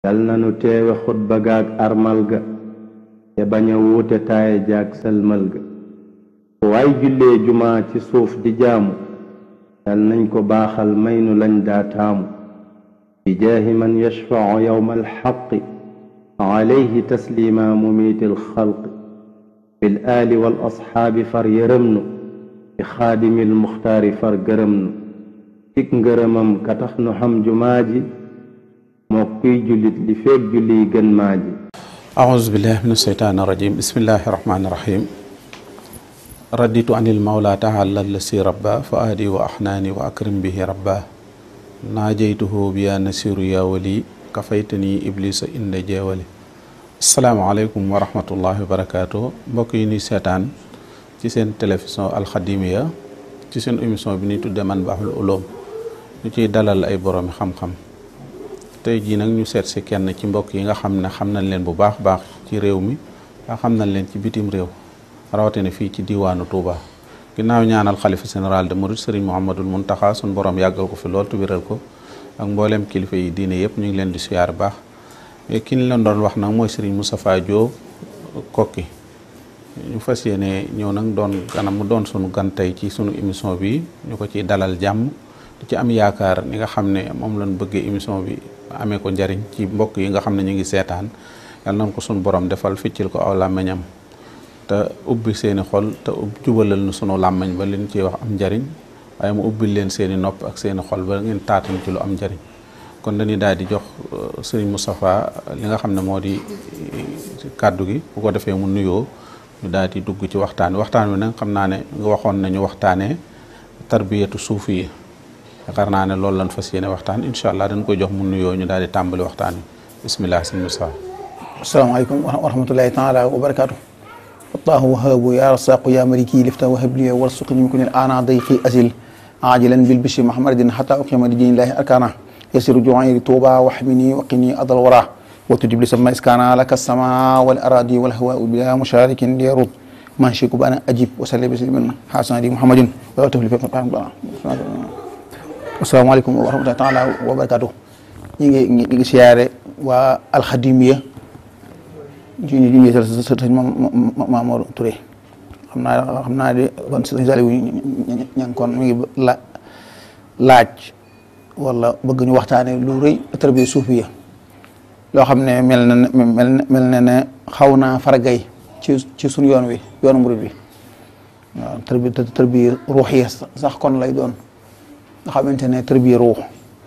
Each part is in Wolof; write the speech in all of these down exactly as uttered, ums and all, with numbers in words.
yal na nu teewe xutba gaag armal ga te bañ a wuute taaye jaag sëlmal ga fu waay jullee jumaa ci suuf di jaamu yal nañ ko baaxal may nu lañ daa taamu bi jaahi man yashfau yowma alxaqi alayhi taslima mumiiti alxalqi bil aali wal asxaabi far yërëm nu bi xaadimil muxtaari far gërëm nu cig ngërëmam ka tax nu xam jumaa ji moo kuy jullit li feeg julli gën maa ji auzu billahi min asheytaani rajim bismillahi rahmaani rahim raditu anil mawla taala lasi rabba fa aadi wa axnaani wa akrim bihi rabba naajaytuhu bi yaa nasiru yaa wali kafaytani iblisa inda jeewali asalaamaaleykum wa rahmatullahi wa barakaatu mbokk yi ñuy seetaan ci seen télévision alxadimiya ci seen émission bi ñuy tudde Manbahul Ulum ñu ciy dalal ay boroomi xam-xam tey jii nag ñu seet si kenn ci mbokk yi nga xam ne xam nañ leen bu baax baax ci réew mi nga xam nañ leen ci bitim réew rawatina fii ci diwaanu Touba ginnaaw ñaanal xalifa général de Mouride Serigne Mouhamadul Mountakha sun borom yàggal ko fi lool te wéral ko ak mboolem kilifa yi diine yëpp ñu ngi leen di siyaar baax ki ñu leen doon wax nag mooy Serigne Moustapha Diop Koki ñu fas yéene ñëw nag doon ganam mu doon sunu gan tey ci sunu émission bi ñu ko ciy dalal jàmm di ci am yaakaar ni nga xam ne moom lañ bëggee émission bi amee ko njariñ ci mbokk yi nga xam ne ñu ngi seetaan yal nañ ko sunu borom defal ficcil ko aw làmmiñam te ubbi seeni xol te jubalal nu sunu làmmiñ ba liñ ciy wax am njariñ waaye mu ubbil leen seeni nopp ak seeni xol ba ngeen taatan ci lu am njariñ kon dañuy daal di jox Serigne Moustapha li nga xam ne moo di kàddu gi bu ko defee mu nuyoo ñu daal di dugg ci waxtaan wi waxtaan wi nag xam naa ne nga waxoon nañu waxtaanee tarbiyatu suufi yi yaakaar naa ne loolu lañ fas yéene waxtaan incha allah dañ koy jox mu nuyoo ñu daal di tàmbali waxtaan wi bisimilah sëñ Moustapha. asalaamaaleykum wa rahmatullahi taala wa barakaatu. allahu wahabu ya rasaqu ya maliki lifta wahabliya warsuqni min kunil ana dayqi asil ajilan bil bishri muhammadin hatta uqima li dinillahi arkana yasiru ju'ayri tuuba wahmini waqini adal wara وتجيب لي سما إسكانا لك السماء والأراضي والهواء بلا مشارك ليرد ما شيك بأنا أجيب وسلم بسلم حسن دي محمد ولا تفلي في السلام عليكم ورحمة الله تعالى وبركاته نيجي نيجي سيارة والخدمية جيني جيني سرت ما ما مر تري خمنا خمنا دي كون سيزالي ñankon mi la laaj wala bëgg ñu waxtaane lu reuy tarbiya suufiya loo xam ne mel na ne mel na ne xaw naa faragay ci ci suñu yoon wi yoonu murid bi waaw tërbi tërbi ruux yi sax kon lay doon nga xamante ne tërbi ruux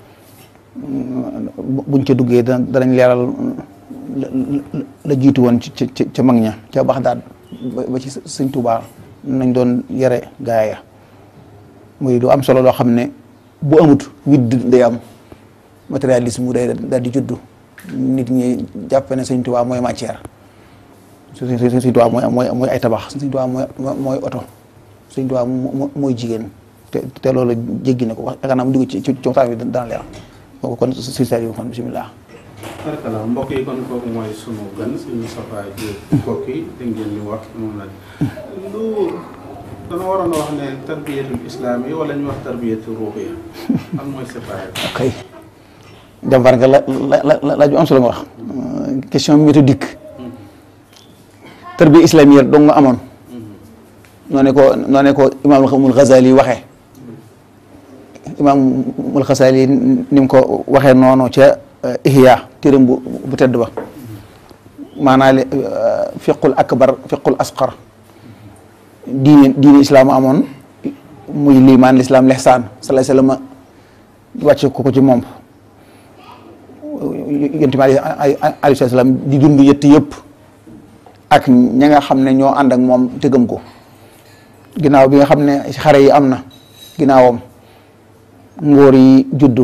buñ ca duggee danañ leeral la jiitu woon ci ci ca mag ña ca Baxdaad ba ci Sëñ Tuubaa nañ doon yare gaaya muy lu am solo loo xam ne bu amut widd day am matérialisme day daal di juddu nit ñi jàpp ne Sëñ Tuubaa mooy matière Sëñ Tuubaa mooy mooy mooy ay tabax Sëñ Tuubaa mooy mooy oto Sëñ Tuubaa mooy jigéen te te loolu jéggi na ko wax yaakaar naa mu dugg ci ci waxtaan bi dana leer kooku kon si saa yu fan bisimilah. barkala mbokk yi kon kooku mooy sunu gan Sëñ Moustapha Diop Koki dégg ngeen ñu wax moom la lu dana waroon a wax ne tarbiyatul islam yi wala ñu wax tarbiyatul ruux yi am mooy séparé. ok. jàmbaar nga la la la laaj bu am solo nga wax question méthodique tarbiya islamiyya dong nga amoon noo ne ko noo ne ko imaamul Ghazali waxee imaamul Ghazali ni mu ko waxee noonu ca Ihya téeram bu bu tedd ba maanaam fiqul akbar fiqul asqar diine diine islam amoon muy liimaan lislaam lihsaan salaay salaam wàcce ko ko ci moom yonent bi alayhi salaam di dund yett yëpp ak ña nga xam ne ñoo ànd ak moom te gëm ko ginnaaw bi nga xam ne xare yi am na ginnaawam ngóor yi juddu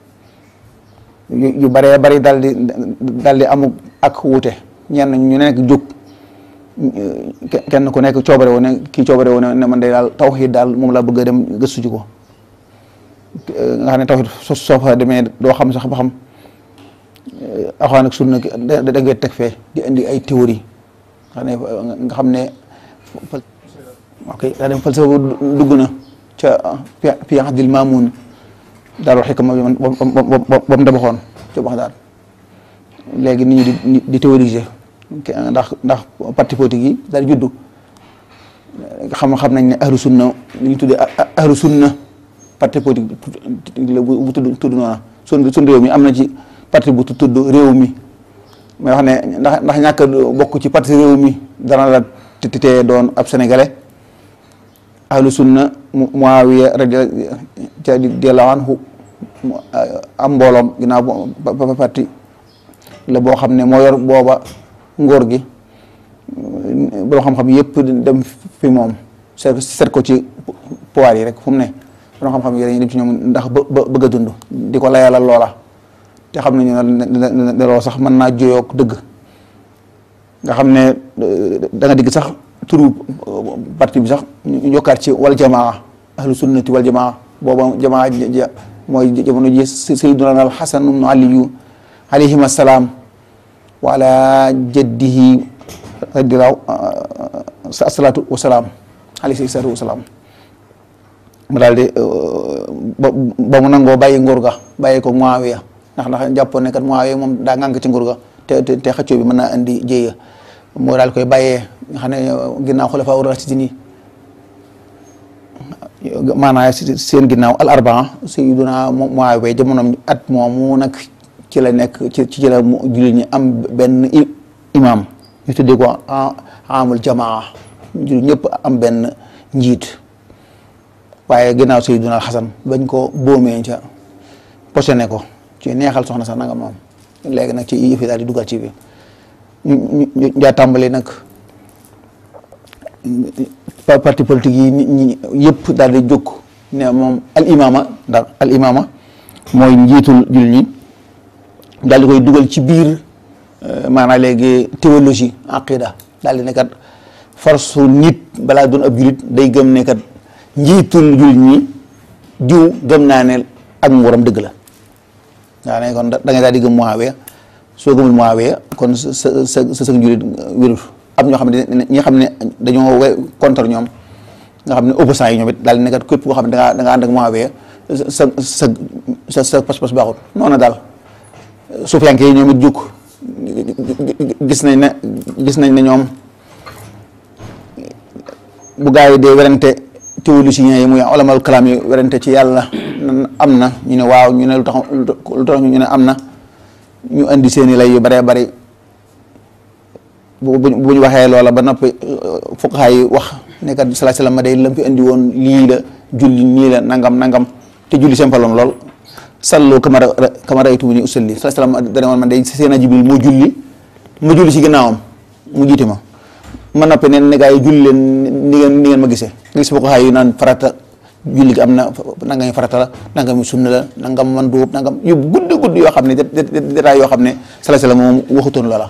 yu baree bari dal di dal di amu ak wuute ñenn ñu nekk jóg kenn ku nekk coobare woo ne kii coobare woo ne man day daal tawxiid daal moom laa bëgg a dem gëstu ji ko nga xam ne tawxiid soo fa demee doo xam sax ba xam Alxuraan ak sunna da da ngay teg fee di indi ay théorie nga xam ne ok daa dem falsafa dugg na ca fi Abdil Maamun Daarul Xikma ba mu tabaxoon ca Baxdaad léegi nit ñi di di théoriser ndax ndax parti politique yi daal juddu xam xam nañ ne ahlu sunna li ñu tuddee ahlu sunna parti politique la bu tudd tudd noona sun sun réew mi am na ci parti bu tudd réew mi may wax ne ndax ndax ñàkk bokk ci parti réew mi dana la titee doon ab sénégalais. ahlu sunna Muawiya radiyallahu anhu am mbooloom ginnaaw ba parti la boo xam ne moo yor booba ngóor gi boo xam-xam yëpp dem fi moom seet seet ko ci pouvoir yi rek fu mu ne boo xam-xam yi dañuy dem ci ñoom ndax ba bëgg a dund di ko layalal loola te xam nañu ne ne loolu sax mën naa juyoo dëgg nga xam ne da nga digg sax turu parti bi sax ñu jokkaat ci wal jamaa ahlu sunnati wal jamaa booba jamaa mooy jamono ji sayyiduna al Hasan ibnu Aliyu alayhim assalaam wa ala jaddihi radiyallahu asalaatu wasalaam alayhi salaatu wasalaam mu daal di ba mu nangoo bàyyi nguur ga bàyyi ko Muawiya ndax ndax jàppoon ne kat Muawiya moom daa ngànk ci nguur ga te te xëccoo bi mën naa indi jéeya moo daal koy bàyyee nga xam ne ginnaaw xulafaa ur-raashidin maanaam seen ginnaaw al arbaa sayyiduna Muawiya jamonoom at moomu nag ci la nekk ci ci la jullit ñi am benn imam ñu tuddee ko amul jamaa jullit ñëpp am benn njiit waaye ginnaaw sayyiduna Hasan bañ ko boomee ca posone ko ci neexal soxna sax nanga moom léegi nag ci yëf yi daal di dugal ci bi ñu ñu ñu tàmbali nag parti politique yi ñi yëpp daal di jóg ne moom al imama ndax al imama mooy njiitul jullit ñi daal di koy dugal ci biir maanaam léegi théologie aqida daal di ne kat force nit balaa doon ab jullit day gëm ne kat njiitul jullit ñi diw gëm naa ne ak nguuram dëgg la daa ne kon da ngay daal di gëm Muawiya soo gëmul Muawiya kon sa sa sa sa jullit wérul am ñoo xam ne ñi nga xam ne dañoo contre ñoom nga xam ne opposants yi ñoom it daal di nekkat képp koo xam ne da ngaa da ngaa ànd ak Muawiya sa sa sa sa pas-pas baaxul noonu daal suufiyanke yi ñoom it jóg gis nañ ne gis nañ ne ñoom bu gaa yi dee werante théologien yi muy ulamal kalaam yi werante ci yàlla am na ñu ne waaw ñu ne lu tax lu tax ñu ne am na ñu indi seeni lay yu baree bari bu bu ñu waxee loola ba noppi fuqahaa yi wax ne kat sallallahu alayhi wasallam ma day lam fi indi woon lii la julli nii la nangam nangam te julli sempaloon lool sallu kama kama ra'aytumuni usalli sallallahu alayhi wasallam dana woon man day Seydina Jibril moo julli ma julli ci ginnaawam mu jiite ma ma noppi ne ne gaa yi julli leen ni ngeen ni ngeen ma gisee nga gis fuqahaa yi naan farata julli gi am na nangam farata la nangam sunna la nangam manduub nangam yu gudd gudd yoo xam ne détails yoo xam ne sallallahu alayhi wasallam moom waxutoon loola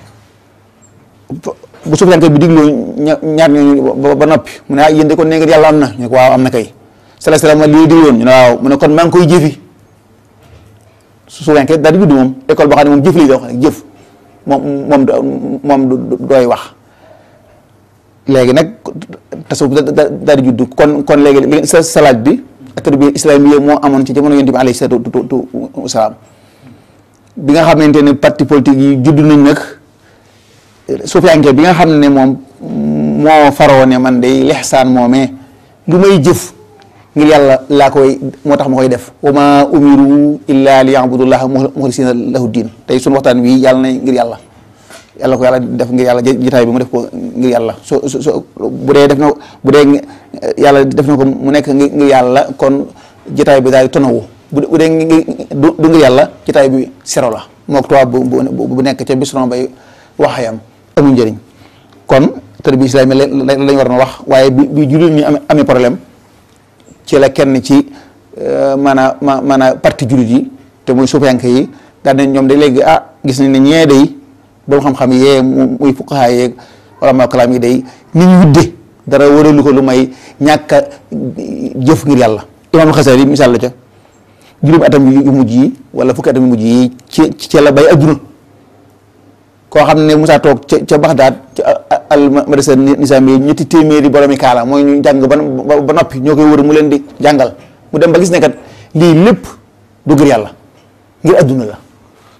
bu sufiyanke bi digloo ñaar ñooñu ba noppi mu ne ah yéen de kon nee nga yàlla am na ñu ne ko waaw am na kay sallallahu alayhi wasallam lii digloon ñu ne waaw mu ne kon maa ngi koy jëfi sufiyanke daal di gudd moom école boo xam ne moom jëf lii da wax rek jëf moom moom moom dooy wax léegi nag tasawuf daal di judd kon kon léegi sa salaat bi ak tarbiya islamiyya moo amoon ci jamono yonent bi alayhi salaatu wasalaam bi nga xamante ne parti politique yi judd nañ nag sufiyanke bi nga xam ne moom moo faroo ne man day lixsaan moomee lu may jëf ngir yàlla laa koy moo tax ma koy def wa ma umiru illa li ya'budullaha mukhlisina lahu diin tey suñu waxtaan wi yàlla na ngir yàlla yàlla ko yàlla def ngir yàlla jotaay bi mu def ko ngir yàlla so so bu dee def na bu dee yàlla def na ko mu nekk ngir yàlla kon jotaay bi daal di tonawu bu dee du ngir yàlla jotaay bi sero la mook tubaab bu bu nekk ca bisron bay waxayam amul njëriñ kon tarbiya islaami lañ war na wax waaye bi bi jullit ñi amee problème ci la kenn ci maanaam ma maanaam parti jullit yi te muy suufiyanke yi daal ne ñoom de léegi ah gis nañ ne ñee day boobu xam-xam yee muy fuqahaa yeeg wala ma kalaam yi day ni ñu wudde dara waralu ko lu may ñàkk a jëf ngir yàlla imaam Xasali misaal la ca juróomi atam yu mujj yi wala fukki atam yu mujj yi ci ci la bay adduna koo xam ne Musaa toog ca ca Baxdaad ca al madrasa nisaami ñetti téeméeri boromi kaala mooy ñu jàng ba ba noppi ñoo koy wër mu leen di jàngal mu dem ba gis ne kat lii lépp du ngir yàlla ngir adduna la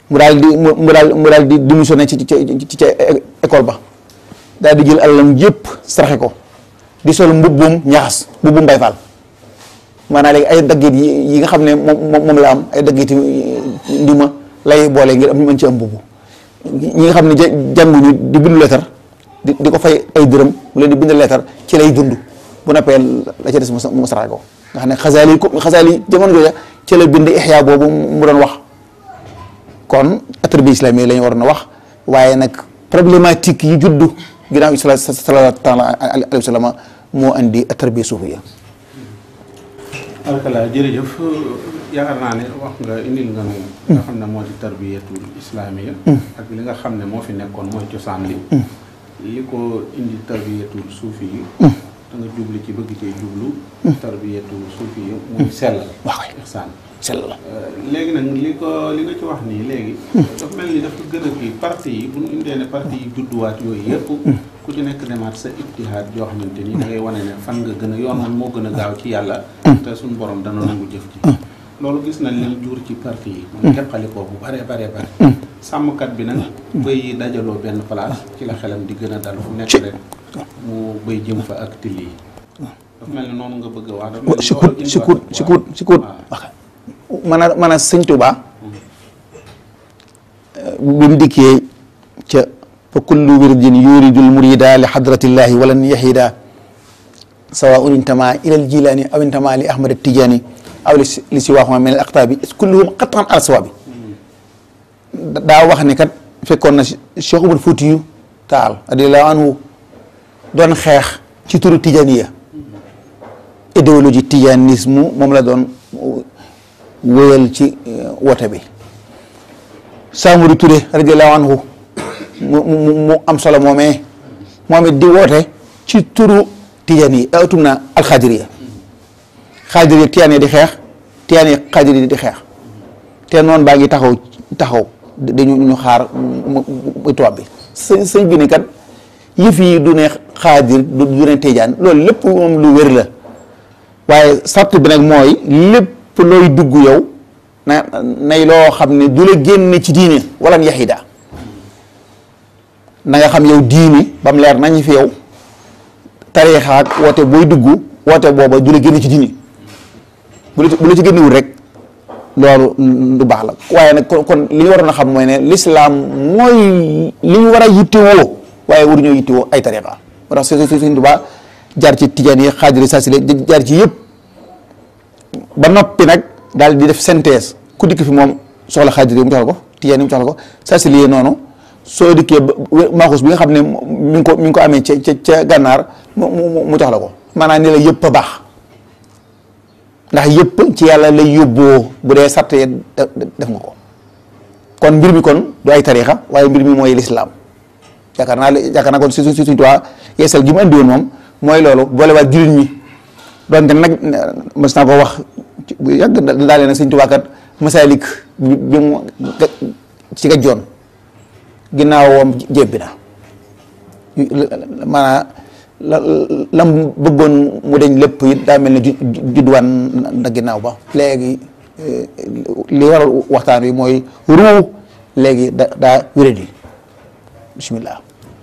mu daal di mu daal mu daal di démissionné ci ci ci ca école ba daal di jël alalam yëpp saraxe ko di sol mbubbum ñaxas mbubbum Baay Faal maanaam léegi ay daggit yi nga xam ne moom moom la am ay daggiti ndima lay boole ngir am mën ci am mbubb ñi nga xam ne jànguñu di bindu leetar di di ko fay ay dërëm mu leen di bind leetar ci lay dund bu noppee la ca des mu saraxe ko nga xam ne xasaali ko xasaali jamono jooja ci la bind Ihya boobu mu doon wax kon attributs islamiques la ñu waroon a wax waaye nag problématique yi juddu ginnaaw sallallahu alayhi wa sallam moo andi attributs suufiya. alhamdulilah jërëjëf yaakaar naa ne wax nga indil nga nu nga xam ne moo di tarbiyatul islamiya ak li nga xam ne moo fi nekkoon mooy cosaan li li ko indi tarbiyatul suufi yi da nga jublu ci bëgg cee jublu tarbiyatul suufi yi muy sell ihsaan sell la léegi nag li ko li nga ci wax nii léegi dafa mel ni dafa gën a kii parti yi bu ñu indee ne parti yi judduwaat yooyu yëpp ku ci nekk demaat sa ijtihaad yoo xamante ni da ngay wane ne fan nga gën a yoon man moo gën a gaaw ci yàlla te suñu borom dana nangu jëf ci loolu gis nañ leen jur ci parti yi man teqalikoo bu bare bare bare sàmmkat bi nag bëy yi dajaloo benn place ci la xelam di gën a dal fu nekk rek mu bëy jëm fa ak till yi dafa mel ni noonu nga bëgg a wax dafa mel ni sikut sikut sikut sikut maanaam maanaam sëñ Tuubaa bi mu dikkee ca fa kullu wirdin yuridul murida li hadratillahi walan yahida sawaun intama ila al jilani aw intama li ahmad at-tijani aw li siwahuma min al aqtabi kulluhum qat'an ala sawabi daa wax ne kat fekkoon na Cheikh Umar Fuutiyu Taal radiyallahu anhu doon xeex ci turu tijaniya idéologie tijanisme moom la doon wéyal ci wote bi Samori Touré radiyallahu anhu mu mu mu am solo moomee moom it di woote ci turu tijaan yi atum na alxaadiriya xaadiriya tijaan yi di xeex tijaan yi xaadiriya di xeex te noonu baa ngi taxaw taxaw dañu ñu xaar mu tubaab bi sëñ sëñ bi ne kat yëf yi du ne xaadir du ne tijaan loolu lépp moom lu wér la waaye sart bi nag mooy lépp looy dugg yow na nay loo xam ne du la génne ci diine wala yaxida na nga xam yow diine ba mu leer nañ fi yow tariixa ak woote booy dugg woote booba du la génne ci diine bu la bu la ci génnewul rek loolu du baax la waaye nag kon kon li ñu waroon a xam mooy ne lislaam mooy li ñu war a yittewoo waaye waruñoo yittewoo ay tariixa moo tax Sëñ Tuubaa jaar ci tijaan yi xaadiri saasile jaar ci yëpp ba noppi nag daal di def synthèse ku dikk fi moom soxla xaadiri mu jox la ko tijaan yi mu jox la ko saasile noonu soo dikkee maaxus bi nga xam ne mi ngi ko mi ngi ko amee ca ca ca gànnaar mu mu jox la ko maanaam ni la yëpp a baax ndax yëpp ci yàlla lay yóbboo bu dee sart yi def nga ko kon mbir mi kon du ay tariixa waaye mbir mi mooy lislaam yaakaar naa yaakaar naa kon su su suñu tuwaa yeesal gi mu andi woon moom mooy loolu boolewaat jullit ñi donte nag mas naa ko wax bu yàgg daal nag Sëñ Tuubaa kat masaalik bi mu ci gajjoon ginnaawam jébbi na maanaam la lam bëggoon mu deñ lépp it daa mel ne judduwaan na ginnaaw ba léegi li waral waxtaan wi mooy ruu léegi da daa wéradi bismillah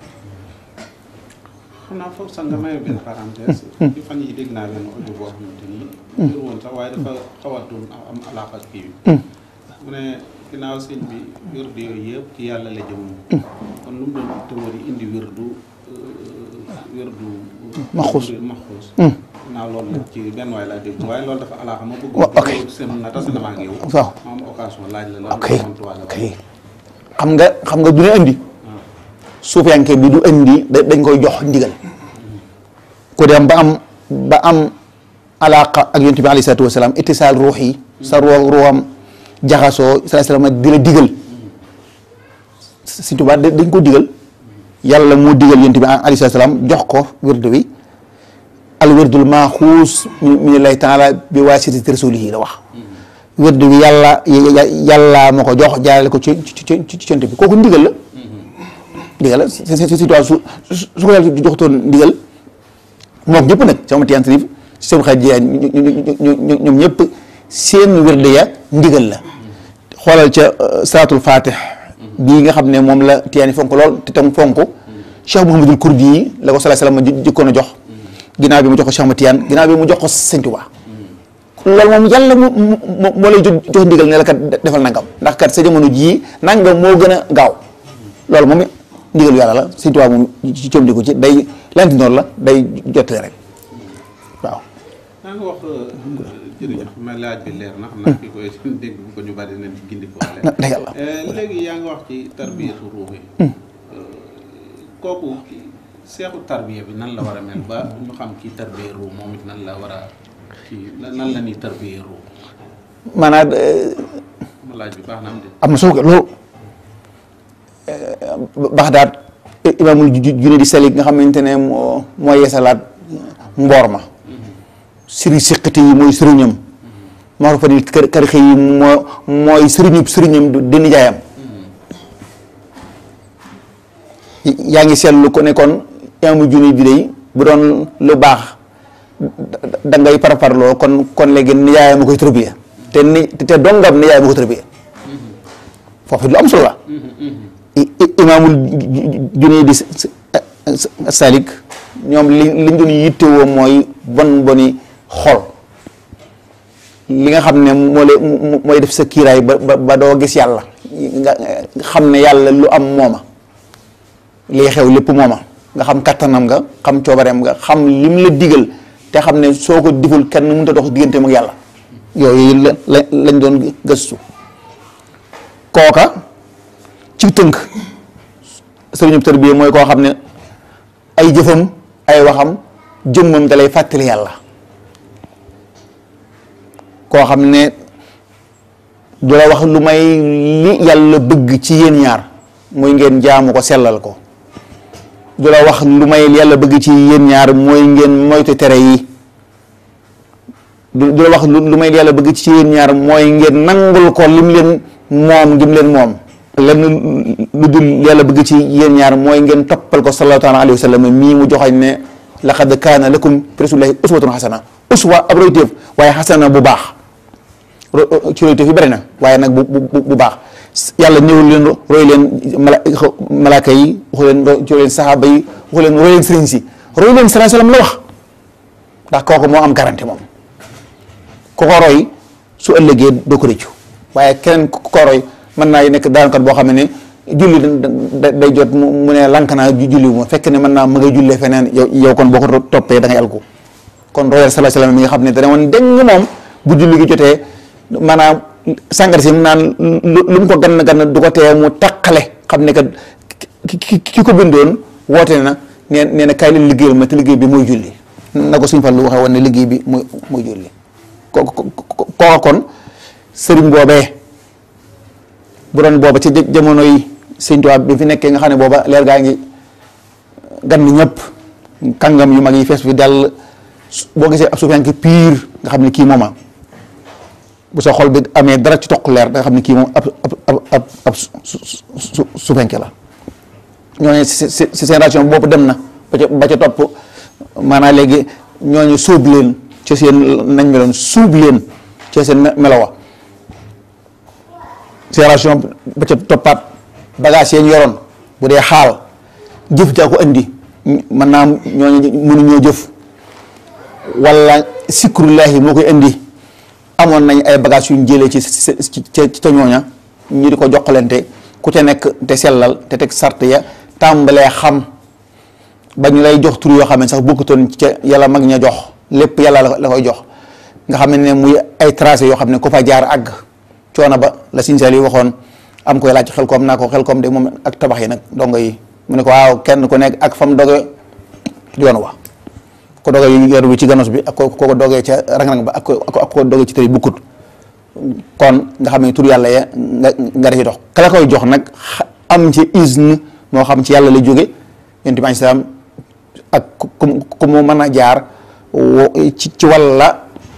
xam naa foofu sax nga may benn parenthèse ci fan yi dégg naa benn audio boo xamante ni jur woon sax waaye dafa xawatul am alaaka ak kii bi mu ne ginnaaw sëñ bi wérdu yooyu yëpp ci yàlla la jëm kon lu mu doon tëwër yi indi wérdu wérdu maxuus maxuus ginnaaw loolu nag ci benn waay laa dégg waaye loolu dafa alaaka ma bëgg seen na tasa damaa ngi yow waaw ma am occasion laaj la la ok ok xam nga xam nga du ne indi suufiyanke bi du indi dañ koy jox ndigal ku dem ba am ba am alaaka ak yonent bi alayhi salaatu wasalaam ittisaal ruux yi sa ruux ruuxam jaxasoo sallallahu alayhi wasallam di la digal Sëñ Tuubaa dañ ko digal yàlla moo digal yonent bi alayhi salaatu wasalaam jox ko wérdu wi al wérdul maaxuus minallahi taala bi waasitati rasuulihi la wax wérdu wi yàlla yàlla moo ko jox jaarale ko ci ci ci ci bi kooku ndigal la ndigal la Sëñ Tuubaa su su ko yàlla joxtoon ndigal moom ñëpp nag sama tiyaan tarif seen xaj ñoom ñëpp seen wérde ya ndigal la xoolal ca salaatul fatih bii nga xam ne moom la tiyaani fonk lool te tam fonk Cheikh Mouhamadul Kurdi yi la ko sallallahu alayhi wasallam jëkkoon a jox ginnaaw bi mu jox ko Cheikh Ahmad Tijaan ginnaaw bi mu jox ko Sëñ Tuubaa loolu moom yàlla mu moo lay jox ndigal ne la kat defal nangam ndax kat sa jamono jii nangam moo gën a gaaw loolu moom ndigalu yàlla la Sëñ Tuubaa moom ci coom di ko ci day lanti noor la day jottale rek waaw. maa ngi wax jërëjëf ma laaj bi leer na xam naa ki koy dégg bu ko ñu bari na gindi ko ale léegi yaa ngi wax ci tarbiyatu ruux yi kooku seexu tarbiya bi nan la war a mel ba ñu xam kii tarbiya ruux moom it nan la war a kii nan la ñuy tarbiya ruux maanaam ma laaj bi baax na am de am na solo loolu Baxdaad imaamul Junayd Salik nga xamante ne moo moo yeesalaat mboor ma sëriñ siqati yi mooy sëriñam Maodo Fadil Karixi yi moo mooy sëriñu sëriñam di nijaayam yaa ngi seetlu ko ne kon imaamul Junayd bi day bu doon lu baax da ngay parparloo kon kon léegi nijaayam a koy tërbiya te ni te dongam nijaayam a koy tërbiya foofu lu am solo la imaamul Junayd Salik ñoom li liñ doon yittewoo mooy bon boni xol li nga xam ne moo lay mooy def sa kiiraay ba ba doo gis yàlla nga xam ne yàlla lu am mooma lii xew lépp mooma nga xam kattanam nga xam coobareem nga xam lim la digal te xam ne soo ko deful kenn mënut a dox digganteem ak yàlla yooyu la lañ doon gëstu kooka ci tënk sëriñu tarbiya mooy koo xam ne ay jëfam ay waxam jëmmam da lay fàttali yàlla koo xam ne du la wax lu may li yàlla bëgg ci yéen ñaar muy ngeen jaamu ko sellal ko du la wax lu may yàlla bëgg ci yéen ñaar mooy ngeen moytu tere yi du la wax lu may yàlla bëgg ci yéen ñaar mooy ngeen nangul ko lim leen moom gim leen moom lenn lu dul yàlla bëgg ci yéen ñaar mooy ngeen toppal ko sallallahu taala alayhi wa sallam mii mu joxañ ne laqad kaana lakum fi rasulillahi uswatun xasana uswa ab royteef waaye xasana bu baax ci royteef yi bëri na waaye nag bu bu bu baax yàlla ñëwul leen roy leen mala malaaka yi waxu leen roy leen saxaaba yi waxu leen roy leen sëriñ si roy leen sallallahu alayhi wa sallam la wax ndax kooku moo am garanti moom ku ko roy su ëllëgee doo ko rëccu waaye keneen ku ko roy mën naa nekk daankat boo xam ne julli day jot mu ne lank naa julli ma fekk ne mën naa ma ngay jullee feneen yow yow kon boo ko toppee da ngay alku kon royal sallallahu alayhi wasallam mi nga xam ne dana woon dégg moom bu julli gi jotee maanaam sàngar si mu naan lu mu ko gann gann du ko tee mu taqale xam ne kat ki ki ko bindoon woote na nee nee na kaay leen liggéeyal ma te liggéey bi mooy julli na ko suñ fan lu waxee woon ne liggéey bi mooy mooy julli ko kooka kon sëriñ boobee bu doon booba ci jamono yi Sëñ Tuubaa bi fi nekkee nga xam ne booba leer gaa ngi gan ñëpp kàngam yu mag yi fees fi dell boo gisee ab suufenke piir nga xam ne kii mooma bu sa xol bi amee dara ci toq leer nga xam ne kii moom ab ab ab ab suufenke la ñooñu si génération boobu dem na ba ca ba ca topp maanaam léegi ñooñu sóob leen ci seen nañ meloon suub leen ci seen melowa génération ba ca toppaat bagage yeen yoroon bu dee xaal jëf jaa ko andi mën naa ñooñu mënuñoo jëf wala sikrullahi moo koy andi amoon nañ ay bagage yuñ jëlee ci ci ca ñooña ñu di ko joxalante ku ca nekk te sellal te teg sart ya tàmbalee xam ba ñu lay jox tur yoo xam ne sax bokkutoon ca yàlla mag ña jox lépp yàlla la koy jox nga xam ne muy ay tracé yoo xam ne ku fa jaar àgg coono ba la Sëñ Saaliw waxoon am koy laaj xel koom naa ko xel koom de moom ak tabax yi nag dongo yi mu ne ko waaw kenn ku nekk ak fam doge yoon wa ko doge yoon bi ci ganos bi ak ko ko dogee ca rang-rang ba ak ko ak ko dogee ci tëri bukkut kon nga xam ne tur yàlla ya nga nga def ci dox kala koy jox nag am ci izn moo xam ci yàlla la jóge yonent bi salaam ak ku ku mu mën a jaar ci ci walla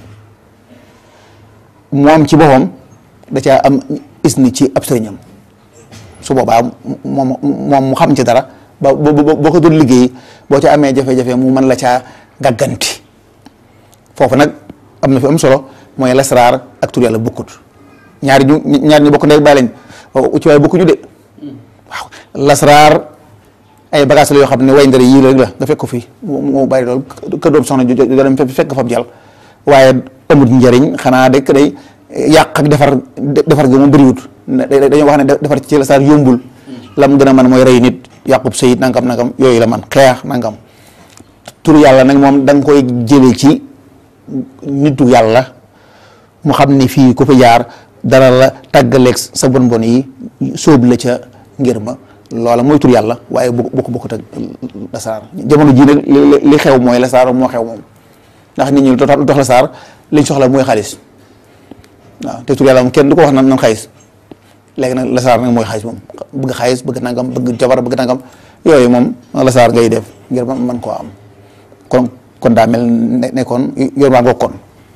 moom ci boppam da caa am isni ci ab sëriñam su boobaa moom moom mu xam ci dara ba boo ko doon liggéey boo ca amee jafe-jafe mu mën la caa gàgganti foofu nag am na fi am solo mooy lasraar ak tur yàlla bukkut ñaari ñu ñaari ñu bokk ndey bàyyi lañ ci waaye bokkuñu de waaw lasraar ay bagage la yoo xam ne way ndare yii rek la nga fekk ko fii mu bàyyi loolu kër doom soxna dem fekk fab jàll waaye amut njëriñ xanaa de day yàq ak defar defar gi moom bëriwut dañoo wax ne defar ci lasraar yombul lam gën a man mooy rey nit yàqub sayit nangam nangam yooyu la man xeex nangam tur yàlla nag moom da nga koy jëlee ci nitu yàlla mu xam ne fii ku fa jaar dara la tàggaleeg sa bon bon yi sóob la ca ngir ma loola mooy tur yàlla waaye bu bu ko bokkut ak lasaar jamono jii nag li xew mooy lasaar moo xew moom ndax nit ñi lu tax lasaar liñ soxla mooy xaalis waaw te tur yàlla moom kenn du ko wax nan nan xaalis léegi nag lasaar nag mooy xaalis moom bëgg xaalis bëgg nangam bëgg jabar bëgg nangam yooyu moom lasaar ngay def ngir man man koo am kon kon daa mel ne ne kon yor maa ngokkoon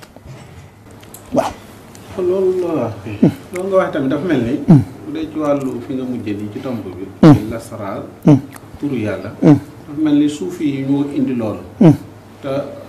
waaw. kon loolu loolu wax loolu nga wax tamit dafa mel ni. bu dee ci wàllu fi nga mujjee nii ci tomb bi. lasaraar. turu yàlla. dafa mel ni suufi yi ñoo indi loolu. te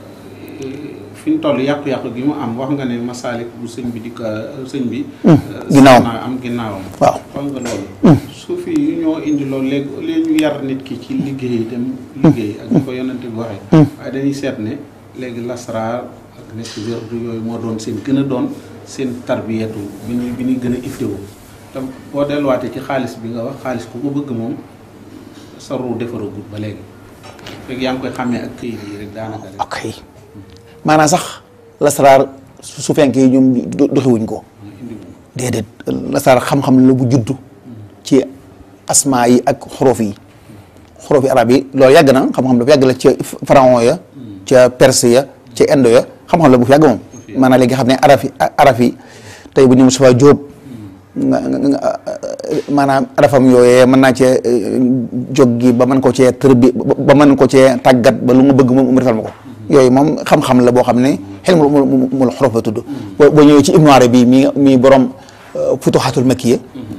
fi ñu toll yàqu-yàqu gi mu am wax nga ne masaalik bu sëñ bi di ko sëñ bi. ginnaawam am ginnaawam. waaw wax nga loolu. suufi yi ñoo indi loolu léegi léegi ñu yar nit ki ci liggéey dem liggéey ak ñu ko yonante bi waxee. waaye dañuy seet ne léegi lasaraar ak nekk wérdu yooyu moo doon seen gën a doon seen tarbiyatu bi ñuy bi ñuy gën a iftewu te boo delluwaatee ci xaalis bi nga wax xaalis ku ko bëgg moom sa ru defaragul ba léegi fekk yaa ngi koy xàmmee ak këyit yi rek daanaka rek. ok maanaam sax lasaraar su fenkee yi ñoom doxiwuñ ko déedéet lasaraar xam-xam la bu juddu ci asmaa yi ak xorof yi xorof yi arab yi loolu yàgg na xam-xam la bu yàgg la ca pharaon ya ca perse ya ca indo ya xam-xam la bu fi yàgg moom maanaam léegi xam ne araf yi araf yi tey bu ñu Moustapha Diop maanaam arafam yooyee mën naa cee jóg gi ba mën ko cee tër bi ba mën ko cee tàggat ba lu mu bëgg mu defal ma ko yooyu moom xam-xam la boo xam ne xel mu mu xorof la tudd boo ñëwee ci Ibnu Arabi mi mi borom Futuhatul Makkiya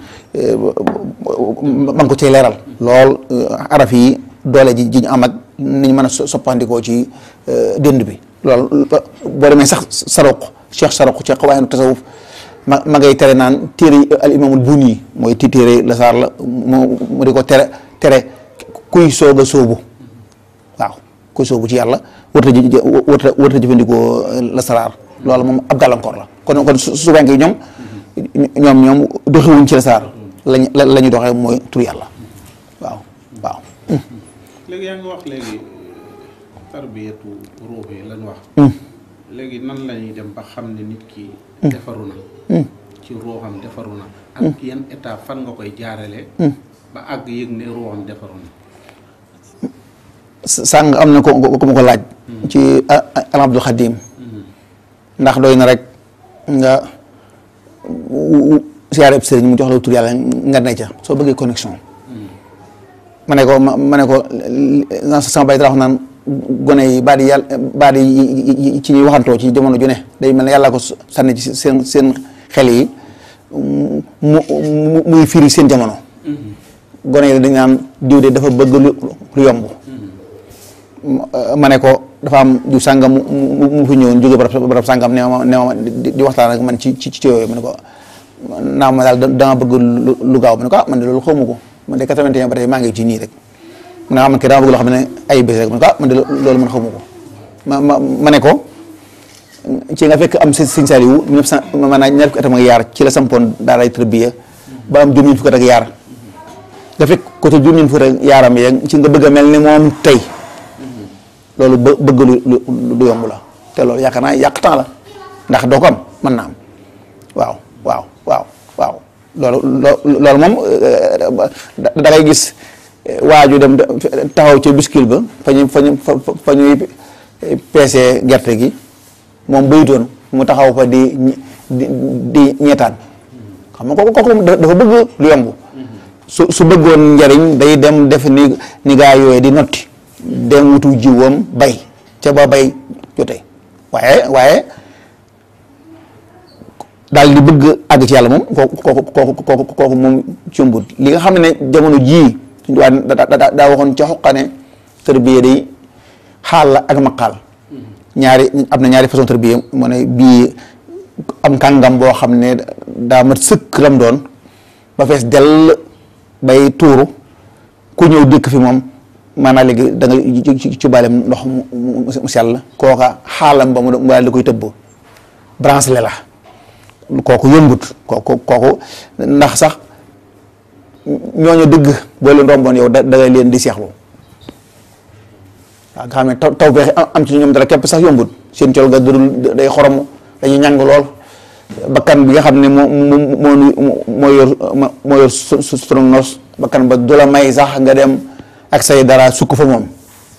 man ko cee leeral lool araf yi doole ji ji ñu am ak ni ñu mën a soppandikoo ci dënd bi loolu boo demee sax Saroq Cheikh Saroq ci Qawaa'inu Tasawuf ma ma ngay tere naan téere al imaamul Buni mooy ti téere lasaar la mu mu di ko tere tere kuy soog a sóobu waaw kuy sóobu ci yàlla warta ji warta warta jëfandikoo lasaraar loolu moom ab gàllankoor la kon kon su wenk yi ñoom ñoom ñoom doxiwuñ ci lasaar lañ la ñu doxee mooy tur yàlla waaw waaw léegi yaa ngi wax léegi tarbiyatu ruux yi lañ wax léegi nan la ñuy dem ba xam ne nit ki defaru na ci ruuxam defaru na ak yan état fan nga koy jaarale ba àgg yëg ne ruuxam defaru na sàng am na ko ku ma ko laaj ci al Abdul Xadim ndax doy na rek nga siyaare ab sëriñ mu jox la tur yàlla nga ne ca soo bëggee connexion ma ne ko ma ne ko sama bay dara wax naan gone yi baat yi yàlla baat yi ci ñuy waxantoo ci jamono ju ne day mel ne yàlla ko sànni ci seen seen xel yi mu muy firi seen jamono gone yi dañ naan diw de dafa bëgg lu yomb ma ne ko dafa am diw sàngam mu mu fi ñëwoon jóge barab barab sàngam ne ma ne ma di waxtaan ak man ci ci ci yooyu ma ne ko naa ma daal dama bëgg lu gaaw ma ne ko ah man de loolu xawma ko man de quatre-vingt et un ba tey maa ngi ci nii rek mu ne ah man kay dama bëgg loo xam ne ay bés rek ma ne ko ah man de loolu man xawma ko ma ma ma ne ko ci nga fekk am sëñ Saliou mille neuf cent maanaam ñaar fukki atam ak yaar ci la sampoon daaray tërbiya ba am juróom-ñeent fukki at ak yaar nga fekk côté juróom-ñeent fukki at ak yaaram yeeg ci nga bëgg a mel ni moom tey loolu bë bëgg lu lu yomb la te loolu yaakaar naa yàq temps la ndax doo ko am mën naa am waaw waaw waaw waaw loolu loolu moom da ngay gis waaju dem taxaw ca biskil ba fa ñu fa ñu fa ñuy peese gerte gi moom baytoon mu taxaw fa di di di ñeetaan xam nga kooku kooku dafa bëgg lu yomb su su bëggoon njariñ day dem def ni ni gaa yooyu di notti dem wutu jiwam bay ca ba bay jotee waaye waaye daal di bëgg àgg ci yàlla moom kooku kooku kooku kooku kooku moom cumbut li nga xam ne jamono jii waa daa daa waxoon ca xoqane tërbiya day xaal la ak maqaal ñaari am na ñaari façon tërbiya mu ne bii am kàngam boo xam ne daa mat sëkk lam doon ba fees dell bay tuuru ku ñëw dëkk fi moom maanaam léegi da nga ci bàllem ndox mu sell kooka xaalam ba mu daal di koy tëbb branché la kooku yombut kooku kooku ndax sax ñooñu dëgg boo leen romboon yow da ngay leen di seexlu waaw nga xam ne taw taw feexe am ci ñoom dara képp sax yombut seen col ga dudul day xorom dañuy ñàng lool bakkan bi nga xam ne moo moo moo yor moo yor su su sunu nos bakkan ba du la may sax nga dem ak say dara sukk fa moom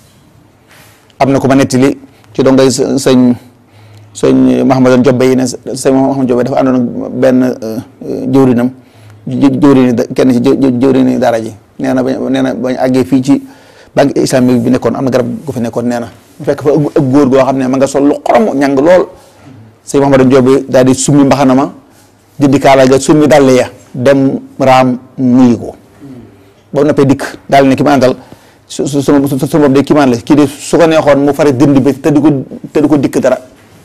am na ko ma nettali ci doo ngay sëñ sëñ Mahamadan Jobbe yi ne sëñ Mahamadan Jobbe dafa àndoon ak benn jëwrinam jëwrini kenn ci jëwrini dara ji nee na ba nee na bañ àggee fii ci banque islamique bi nekkoon am na garab gu fi nekkoon nee na mu fekk fa ak góor goo xam ne ma nga sol lu xorom ñàng lool sëñ Mahamadan Jobbe daal di summi mbaxana ma dindi kaala ga summi dàll ya dem raam nuyu ko ba noppee dikk daal ne ki ma àndal su su su su moom de kii maan la kii de su ko neexoon mu fare dindi bi te di ko te di ko dikk dara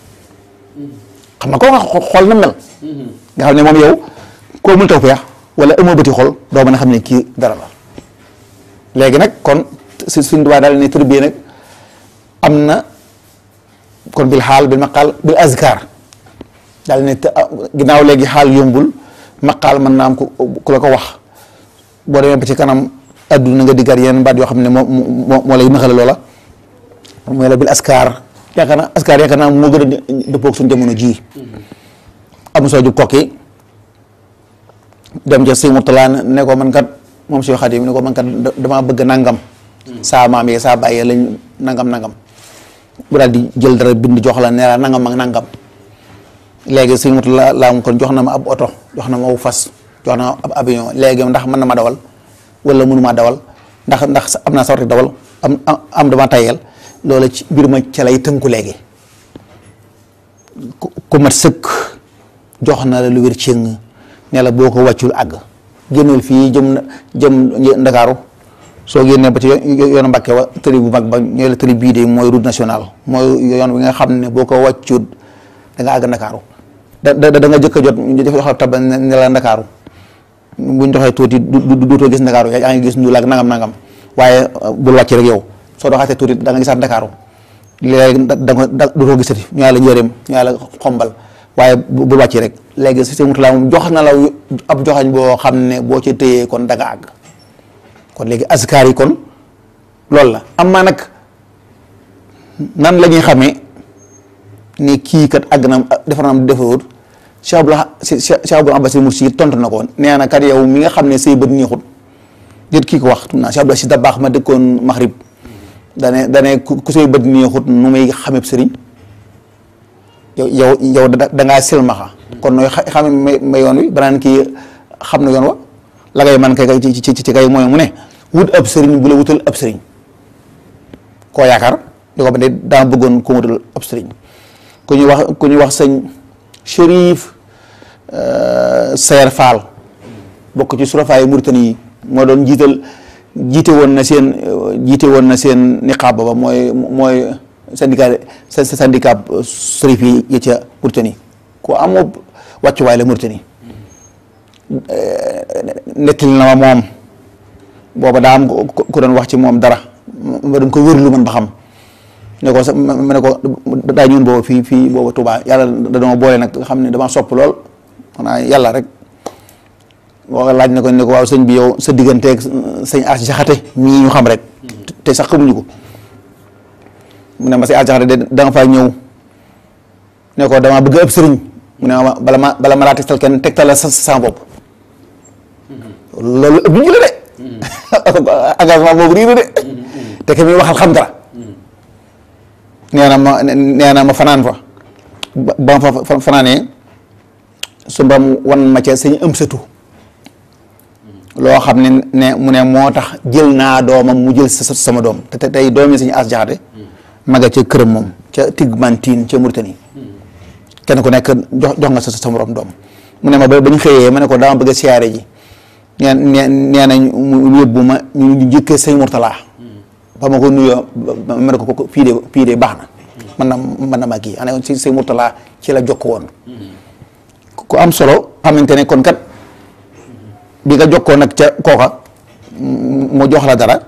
xam nga koo xool na mel nga xam ne moom yow koo mul taw feex wala amoo bëti xol doo mën a xam ne kii dara la léegi nag kon si suñ dubaa daal ne tërbiye nag am na kon bil xaal bil maqaal bil azkar daal ne ginnaaw léegi xaal yombul maqaal mën naa am ku ku la ko wax boo demee ba ci kanam adduna nga diggaat yeneen baat yoo xam ne moo moo moo lay naxale loola mooy la bil askar yaakaar naa askar yaakaar naa moo gën a dëppoog suñu jamono ji am soo jub kokki dem ca sëñ Murtala ne ko man kat moom Seex Xaadim ne ko man kat damaa bëgg nangam saa maam yi saa bàyyee lañ nangam nangam bu daal di jël dara bind jox la ne la nangam ak nangam léegi sëñ Murtala laa mu kon jox na ma ab oto jox na ma aw fas jox na ma ab avion léegi ndax mën na ma dawal wala mënuma dawal ndax ndax am naa sawarte dawal am am dama tayel loola ci mbir ma ca lay tënku léegi ku mat sëkk jox na la lu wér cëng ne la boo ko wàccul àgg génnal fii jëm jëm Ndakaaru soo génnee ba ci yoonu Mbàkke wa tëri bu mag ba ñooy la tëri bii de mooy route nationale mooy yoon wi nga xam ne boo ko wàccut da nga àgg Ndakaaru da da da nga jëkk a jot jox tab ne la Ndakaaru buñ doxee tuuti du duutoo gis Ndakaaru yaa ngi gis ñu laag nangam nangam waaye bul wàcc rek yow soo doxaatee tuuti da nga gisaat Ndakaaru léegi da nga duutoo gisati ñu la njëriñ ñu la xombal waaye bul wàcc rek léegi si Murtala moom jox na la ab joxañ boo xam ne boo ci téyee kon da nga àgg kon léegi askar yi kon loolu la am maa nag nan la ñuy xamee ni kii kat àgg na defar na defewut Cheikh Abdoul Cheikh Abdoul Abbas Mursi tontu na ko nee na kat yow mi nga xam ne say bët neexut jët kii ko wax tum naa Cheikh Abdoul Si da baax ma dëkkoon Maghrib dane dane ku say bët neexut nu may xameb sëriñ yow yow yow da ngaa silmaxa kon nooy xame ma yoon wi banaan kii xam na yoon wa la ngay man kay ci ci ci kay mooy mu ne wut ab sëriñ bu la wutal ab sëriñ koo yaakaar yoo xam ne daa bëggoon ko wutal ab sëriñ ku ñuy wax ku ñuy wax sëñ Chérif Sayer Fall bokk ci surafaayu Mauritanie yi moo doon jiital jiite woon na seen jiite woon na seen niqaab ba mooy mooy syndicat sa syndicat sërif yi ya ca Mauritanie ku amoo wàccuwaay la Mauritanie nettali na ma moom booba daa am ku doon wax ci moom dara ma doon ko wérlu man ba xam ne ko sa ma ne ko daa ñëwoon booba fii fii booba Touba yàlla da dama boole nag nga xam ne dama sopp lool xanaa yàlla rek boo laaj na ko ne ko waaw sëñ bi yow sa digganteeg sëñ As Jaxate mii ñu xam rek te sax xamuñu ko mu ne ma sëñ As Jaxate de da nga faa ñëw ne ko dama bëgg ab sëriñ mu ne ma bala ma bala ma laa tegtal kenn tegtal la sa sama bopp loolu ëpp ñu la de engagement boobu riir de te ke muy waxal xam dara nee na ma nee na ma fanaan fa ba ma fa fanaanee su mbam wan ma ca sëñ ëm satu loo xam ne ne mu ne moo tax jël naa doomam mu jël sa sama doom te tey doomi sëñ As Jaxate maga ca këram moom ca Tigmantine ca Mauritanie kenn ku nekk jox jox nga sa sa morom doom mu ne ma ba bañ xëyee ma ne ko dama bëgg a siyaare ji nee nee nee nañ mu yóbbu ma ñu njëkkee sëñ Murtala ba ma ko nuyoo ma ne ko fii de fii de baax na man na man na ma kii ane si sëñ Murtala ci la jokk woon ku am solo xamante ne kon kat bi nga jokkoo nag ca kooka mu jox la dara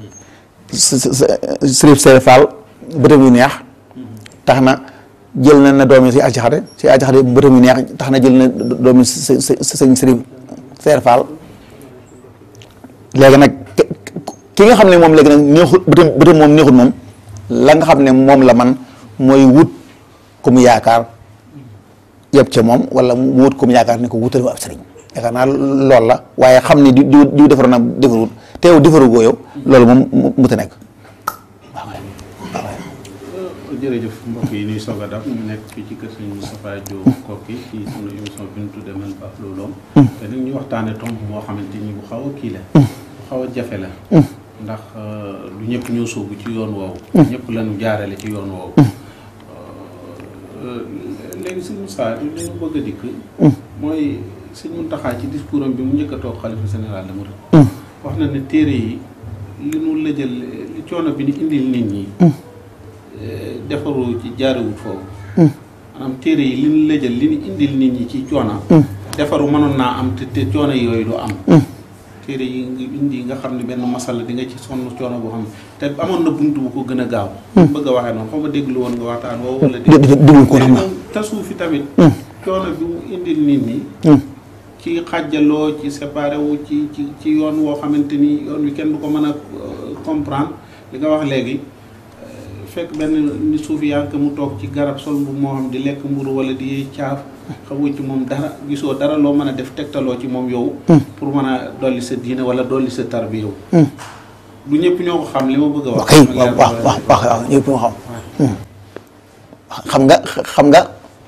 Sërif Sere Fall bëtam yu neex tax na jël na na doomi si ajaxate si ajaxate bëtam yu neex tax na jël na doomi sëñ Sërif Sere Fall léegi nag ki nga xam ne moom léegi nag neexut bëtam bëtam moom neexut moom la nga xam ne moom la man mooy wut ku mu yaakaar yëpp ca moom wala mu wut ku mu yaakaar ne ko wutal ma ab sëriñ yaakaar naa loolu la waaye xam ne di di di defar na defarul teew defaru goo yow loolu moom mu ta nekk waaw waaw. jërëjëf mbokk yi ñuy soog a dab ñu nekk fii ci kër sëñ Moustapha Diop Koki ci sunu émission bi ñu tuddee Man Baaxlu Loom te nag ñu waxtaane tomb boo xamante ni bu xaw a kii la bu xaw a jafe la ndax lu ñëpp ñoo sóobu ci yoon woowu ñëpp lañu jaarale ci yoon woowu léegi sëñ Moussa li ñu bëgg a dikk mooy sëñ Mountakha ci discours am bi mu njëkk a toog xalifa général de Mouride wax na ne téere yi li nu lëjal li coono bi ni indil nit ñi defaru ci jaarewut foofu maanaam téere yi li nu lëjal li nu indil nit ñi ci coono defaru mënoon naa am te te coono yooyu du am téere yi nga indi nga xam ne benn masala di nga ci sonn coono boo xam ne te amoon na buntu bu ko gën a gaaw bëgg a waxee noonu xaw ma déglu woon nga waxtaan woo wala déglu ko xam tasuufi tamit coono bi mu indil nit ñi ci xàjjaloo ci séparé wu ci ci ci yoon woo xamante ni yoon wi kenn du ko mën a comprendre li nga wax léegi fekk benn ni suufi yànk mu toog ci garab sol bu moo xam di lekk mburu wala di caaf xamu ci moom dara gisoo dara loo mën a def tegtaloo ci moom yow pour mën a dolli sa diine wala dolli sa tarbi yow du ñëpp ñoo ko xam li ma bëgg a wax kay waaw waaw waaw waaw ñëpp ñoo xam xam nga xam nga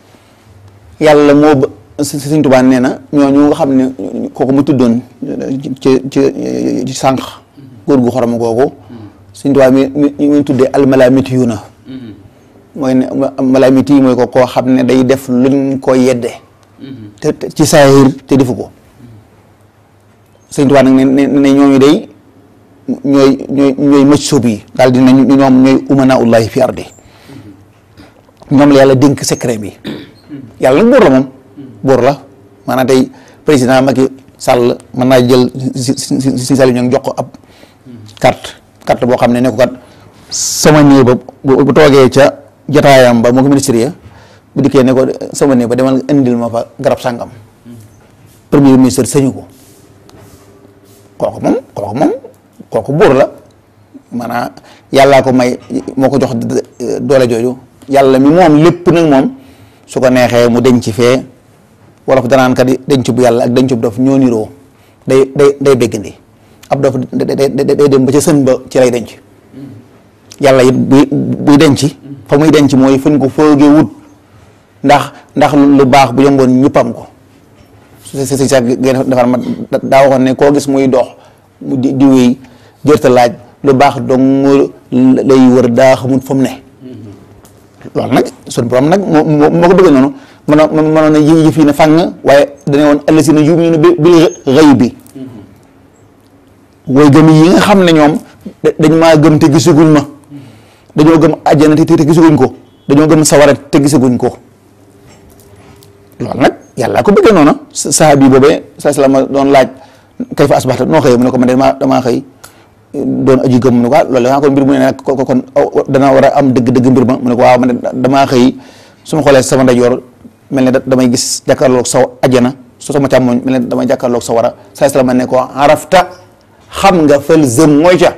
yàlla moo ba Sëñ Tuubaa nee na ñooñu nga xam ne kooku mu tuddoon ci ci ci sànq góor gu xorom googu Sëñ Tuubaa mi mi mi tuddee almalaamiti yu na mooy ne malaamiti yi mooy ko koo xam ne day def luñ ko yedde te ci saahir te defu ko Sëñ Tuubaa nag ne ne ñooñu day ñooy ñooy ñooy mëcc sóob yi daal dina ñoom ñooy umanaullahi fi ardi ñoom la yàlla dénk secret bi yàlla nag buur la moom buur la maanaam tey président Macky Sall mën naa jël si si si Sall ñoo ngi jox ko ab carte carte boo xam ne ne ko kat sama néeg ba bu toogee ca jotaayam ba moo ko ministre ya bu dikkee ne ko sama néeg ba demal indil ma fa garab sàngam premier ministre sañu ko kooku moom kooku moom kooku buur la maanaam yàllaa ko may moo ko jox doole jooju yàlla mi moom lépp nag moom su ko neexee mu denc fee wolof danaan kat denc bu yàlla ak denc bu dof ñoo niroo day day day béggandi ab dof day dem ba ca sën ba ci lay denc yàlla it buy buy denc fa muy denc mooy fu ñu ko foogee wut ndax ndax lu baax bu yomboon ñëppam ko si si sa gén defar ma daa waxoon ne koo gis muy dox mu di di wéy jërta laaj lu baax dong lay wër daa xamul fa mu ne loolu nag suñu borom nag moo moo ko bëgg noonu mënoo mënoon na yëf yi ne fàng waaye dañu woon allazina yu'minuuna bil ghaybi way gëm yi nga xam ne ñoom dañ maa gëm te gisaguñ ma dañoo gëm àjjana te te gisaguñ ko dañoo gëm sawara te gisaguñ ko loolu nag yàlla ko bëggee noonu sahabi boobee saa salaam doon laaj kayfa asbahta noo xëyee mu ne ko man de damaa damaa xëy doon aji gëm mu ne ko ah loolu da kon mbir mu ne nag ko kon dana war a am dëgg-dëgg mbir ma mu ne ko waaw man de damaa xëy su ma xoolee sama ndeyjoor mel ne damay gis jàkkaarloog sa ajjana su sama càmmoñ mel ne damay jàkkaarloog sa war a saa salaam ne ko arafta xam nga fël zëm mooy ca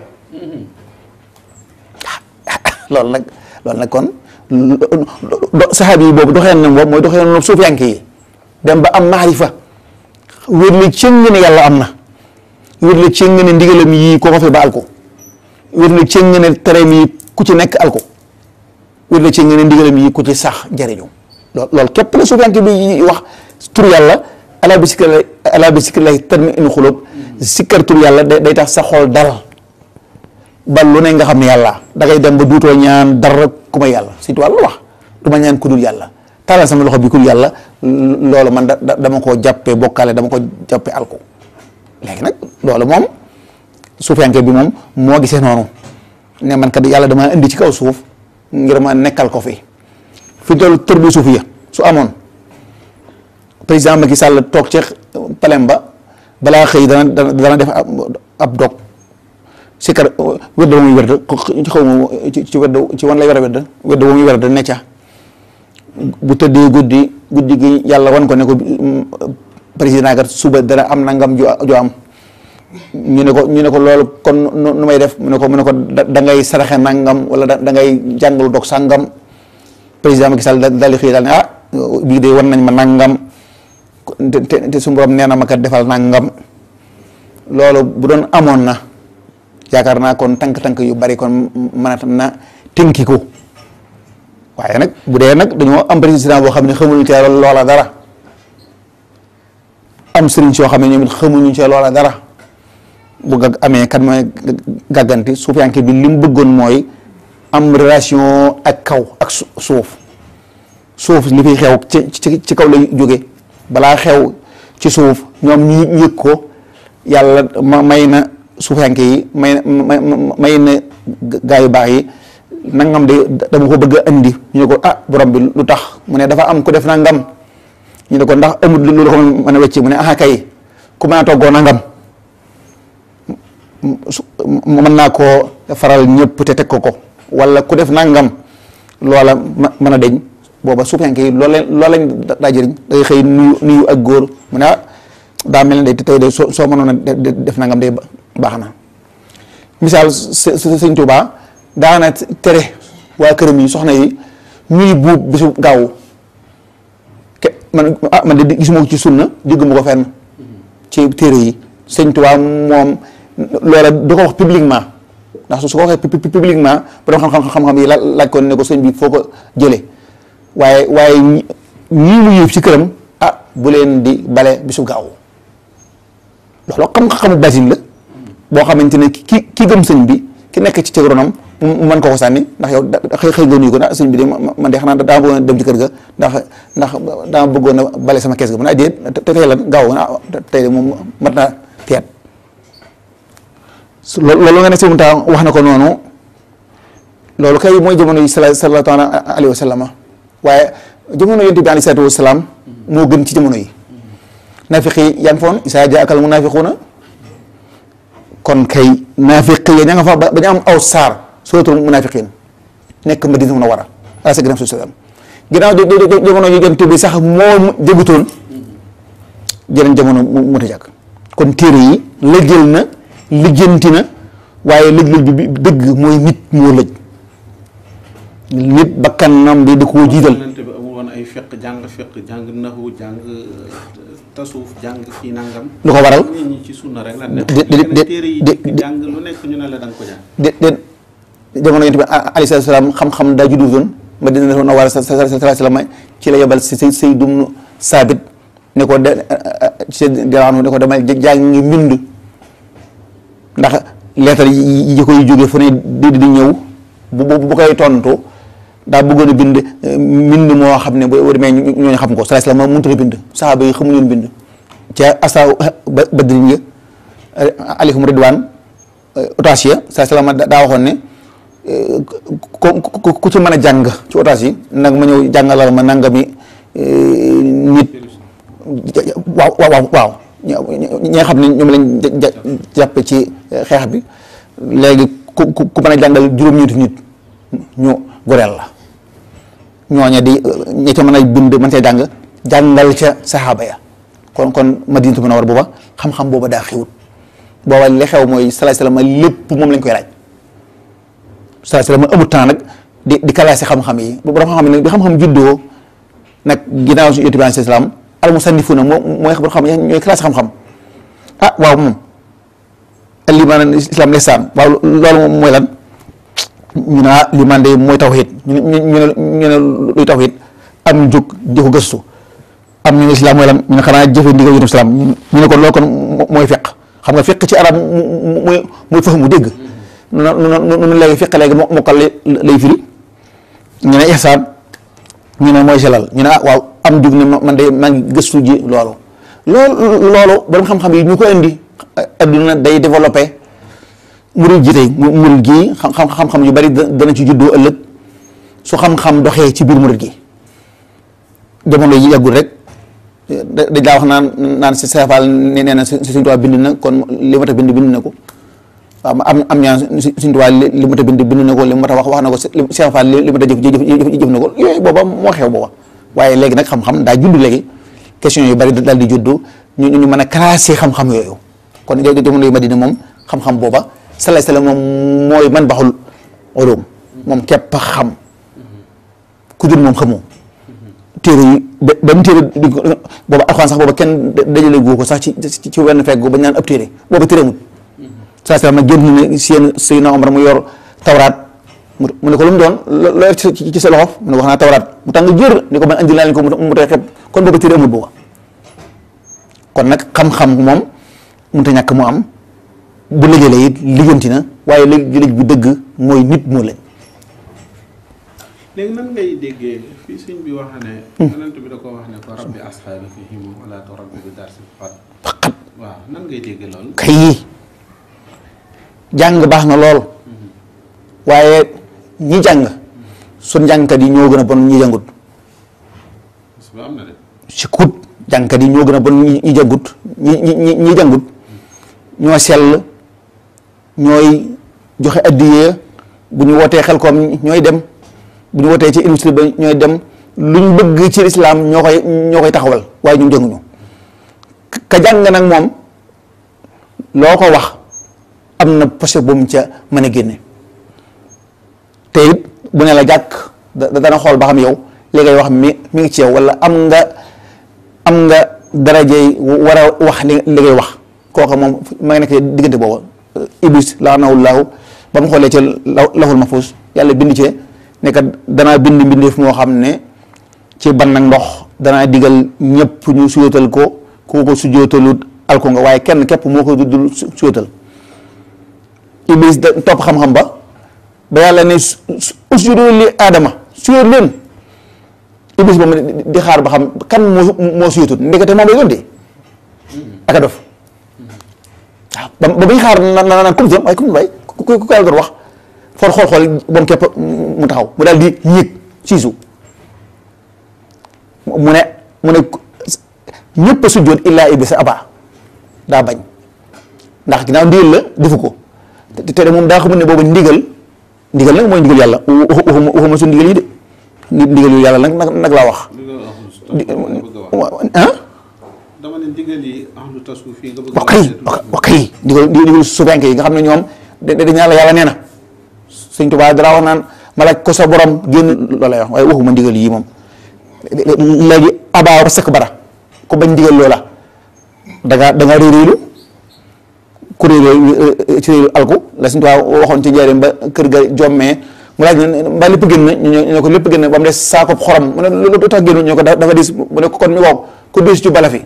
loolu nag loolu nag kon saxaabi yi boobu doxee na boobu mooy doxee na suufiyanke yi dem ba am maarifa wér li cëng ne yàlla am na wér li cëng ne ndigalam yii ko ko fi ba al ko wér li cëng ne tereem yi ku ci nekk al ko wér li cëng ne ndigalam yi ku ci sax jëriñu loolu loolu képp la suufiyanke bi wax tur yàlla ala bi sikr ala bi sikr lay tatma innu xulub sikkar tur yàlla day tax sa xol dal ba lu ne nga xam ne yàlla da ngay dem ba duutoo ñaan dara ku may yàlla surtout wàllu wax du ma ñaan ku dul yàlla taalal sama loxo bi ku dul yàlla loolu man da dama koo jàppee bokkaale dama ko jàppee alko léegi nag loolu moom suufiyanke bi moom moo gisee noonu ne man kat yàlla dama indi ci kaw suuf ngir ma nekkal ko fi fi toll tër bi suuf ya su amoon président Macky Sall toog ci palem ba balaa xëy dana dana def ab dog sikar wedd ba muy wedd xaw ma ci wedd ci wan lay war a wedd wedd ba muy wedd ne ca bu tëddee guddi guddi gi yàlla wan ko ne ko président kat suba dana am nangam ju ju am ñu ne ko ñu ne ko loolu kon nu may def mu ne ko mu ne ko da ngay saraxe nangam wala da ngay jàngalu dog sàngam président Macky Sall daal di xëy daal ne ah bii de wan nañ ma nangam te te su borom nee na ma kat defal nangam loolu bu doon amoon na yaakaar naa kon tànk-tànk yu bari kon mënat na tënki ko waaye nag bu dee nag dañoo am président boo xam ne xamuñu cee loola dara am sëriñ soo xam ne ñoom it xamuñu cee loola dara bu gag amee kat mooy gàgganti suufiyanke bi li mu bëggoon mooy am relation ak kaw ak suuf suuf li fiy xew ci ci ci kaw lay jóge balaa xew ci suuf ñoom ñu yëg ko yàlla ma may na suufiyanke yi may na may na gaa yu baax yi nangam de dama ko bëgg a andi ñu ne ko ah borom bi lu tax mu ne dafa am ku def nangam ñu ne ko ndax amul lu ko mën a wecci mu ne ah kay ku mën a toggoo nangam mën naa koo faral ñëpp te teg ko ko wala ku def nangam loola mën a deñ booba suufiyanke yi loolu lañ loolu lañ daa jëriñ day xëy nuyu nuyu ak góor mu ne ah daa mel ne day tey de soo soo mënoon a def nangam day baax na misaal sëñ Tuubaa daana tere waa këram yi soxna yi ñuy buub bisu gaaw ke man ah man de gisuma ko ci sunna digguma ko fenn ci téere yi sëñ Tuubaa moom loola du ko wax publiquement ndax su ko waxee publiquement borom xam-xam yi laaj ko ne ko sëñ bi foo ko jëlee waaye waaye ñii mu yëf ci këram ah bu leen di bale bisu gaaw loolu xam-xamu basin la boo xamante ne ki ki gëm sëñ bi ki nekk ci cëgronam mu mën ko ko sànni ndax yow xëy xëy nga nuyu ko ndax sëñ bi de man de xanaa daa bëggoon a dem ci kër ga ndax ndax daa bëggoon a bale sama kees ga man a déet te tey la gaaw ah tey de moom mat naa teet loolu nga ne sëñ Muntaxa wax na ko noonu loolu kay mooy jamono yi sallallahu alayhi wa sallam waaye jamono yonent bi alayhi salaatu wa salaam moo gën ci jamono yi naafiq yi yaa ngi foon isaa jaakal munaafiquuna kon kay naafiq yi ña nga fa ba ñu am aw saar suratul munaafiqiin nekk Madina Munawwara ala sayyidina sallam ginnaaw jamono yonent bi sax moo débutoon jeneen jamono mu ta jàkk kon téere yi la jël na lijjanti na waaye lëj-lëj bi dëgg mooy nit moo lëj nit bakkanam bi di koo jiital bi amul woon ay fiq jàng fiq jàng naxu jàng tasuuf jàng kii nangam lu ko waral nit ñi ci sunna rek la nekk téere yi di jàng lu nekk ñu ne la da nga ko jàng de de jamono yonent bi alayhi salaatu salaam xam-xam daa juddu doon Madina Munawwara sallallahu alayhi wa sallam ci la yebal si Sayd ibn Saabit ne ko de ci diwaanu ne ko damay jàngi mbind ndax lettre yi koy jóge fu ne di di ñëw bu bu koy tontu daa bëggoon a bind mbind moo xam ne boo demee ñooñu xam ko sallallahu alayhi wa sallam mënut a bind saxaaba yi xamuñu woon bind ca asa badrin ya alayhum ridwaan otage ya sallallahu alayhi wa sallam daa waxoon ne ku ku ci mën a jàng ci otage yi nag ma ñëw jàngalal ma nangami nit waaw waaw waaw ñi nga xam ne ñoom lañ jàpp ci xeex bi léegi ku ku mën a jàngal juróom-ñeenti nit ñu goreel la ñooña di ñi ca mën a bind mën cee jàng jàngal ca saxaaba ya kon kon Madinatu Munawwara booba xam-xam booba daa xewut booba li xew mooy salaay salaam lépp moom lañ koy laaj salaay salaam amut temps nag di di classé xam-xam yi bu borom xam-xam ne bi xam-xam juddoo nag ginnaaw si Yonent bi alayhi salaam al musannifuuna moo mooy xam xam ñooy classe xam-xam ah waaw moom limaan islam lisaan waaw loolu moom mooy lan ñu ne ah limaan de mooy tawhid ñu ne ñu ne ñu ne luy tawhid am jóg di ko gëstu am ñu ne islam mooy lan ñu ne xanaa jëfe ndigal Yonent bi salaam ñu ne kon loolu kon mooy fiq xam nga fiq ci arab mooy mooy fahmu dégg noonu léegi fiq léegi mokkal lay firi ñu ne ihsaan ñu ne mooy selal ñu ne ah waaw am jug ne man de maa ngi gëstu ji loolu loolu loolu borom xam-xam yi ñu ko indi adduna day développé murid ji tey murid gi xam-xam yu bari dana ci juddoo ëllëg su xam-xam doxee ci biir murid gi jamono yi yàggul rek dañ daa wax naan naan si Cheikh Fall nee na si Sëñ Tuubaa bind na kon li ma ta bind bind na ko waaw am am ñaan Sëñ Tuubaa li ma ta bind bind na ko li ma ta wax wax na ko Cheikh Fall li ma ta jëf jëf na ko yooyu booba moo xew booba waaye léegi nag xam-xam daa judd léegi question yu bari daal di juddu ñu ñu mën a classé xam-xam yooyu kon jamono yu Madina moom xam-xam booba salaay salaam moom mooy man baxul ulum moom képp a xam ku dul moom xamoo téere yi ba ba mu téere di booba alxuraan sax booba kenn dajale gu ko sax ci ci wenn fekk ba ñu naan ab téere booba téere mut salaay salaam nag génn ne seen Seydina Omar mu yor tawraat mu ne ko lu mu doon loo ci sa loxo mu ne ko xanaa tawraat mu tàng jër ni ko man andi naa leen ko mu tey xeb kon booba téere amut booba kon nag xam-xam moom mënut a ñàkk mu am bu liggéey la it ligganti na waaye léegi bi dëgg mooy nit moo lañ. léegi nan ngay déggee fii sëñ bi wax ne. yonent bi da ko wax ne ko rabbi asxaabi fihim wala turabbi bi darsi faqat. faqat waaw nan ngay déggee loolu. kay jàng baax na lool. waaye ñi jàng suñ jàngkat yi ñoo gën a bon ñi jàngut. am na de. si kut jàngkat yi ñoo gën a bon ñi jàngut ñi ñi ñi jàngut ñoo sell ñooy joxe addiyee bu ñu wootee xel koom ñooy dem bu ñu wootee ci industrie ba ñooy dem luñ bëgg ci islam ñoo koy ñoo koy taxawal waaye ñun jànguñu ka jàng nag moom loo ko wax am na posé bu mu ca mën a génne te it bu ne la jàkk da dana xool ba xam yow li ngay wax mi mi ngi ci yow wala am nga am nga darajey war a wax li li ngay wax kooka moom ma ngi nekk diggante booba iblis laanahullahu ba mu xoolee ca lawhul mahfuus yàlla bind ci ne kat danaa bind mbindeef moo xam ne ci ban nag ndox danaa digal ñëpp ñu suyootal ko ku ko sujootalut alko nga waaye kenn képp moo ko dul suyootal iblis da topp xam-xam ba ba yàlla ne usjudu li aadama suyoot leen iblis ba mu di xaar ba xam kan moo moo suyootul ndekete moom lay doon de aka dof waaw ba ba muy xaar na na naan comme jëm waaye comme bay ku ku ku doon wax xool xool xool moom képp mu taxaw mu daal di yéeg siisu mu ne mu ne ñëpp a sujjoot illaa iblis aba daa bañ ndax ginnaaw ndigal la defu ko te te moom daa xamul ne boobu ndigal ndigal nag mooy ndigal yàlla waxuma waxuma su ndigal yi de ndigal yu yàlla nag nag laa wax. ah. dama ne ndigal yi ahlu tasawuf yi nga bëgg wax kay wax kay ndigal ndigal suufenke yi nga xam ne ñoom dañu yàlla yàlla nee na sëñ Tuubaa dara wax naan ma laaj ko sa borom génn loolu lay wax waaye waxuma ndigal yi moom léegi abaa ba sëkk bara ko bañ ndigal loola da ngaa da ngaa réeréelu ku réeréelu ci réeréelu alku la sëñ Tuubaa waxoon ci njëriñ ba kër ga jommee mu laaj ne mbaa lépp génn ñu ne ko lépp génn ba mu des saako xorom mu ne lu tax génn ñu ko dafa dis mu ne ko kon mi wow ku dis ci bala fi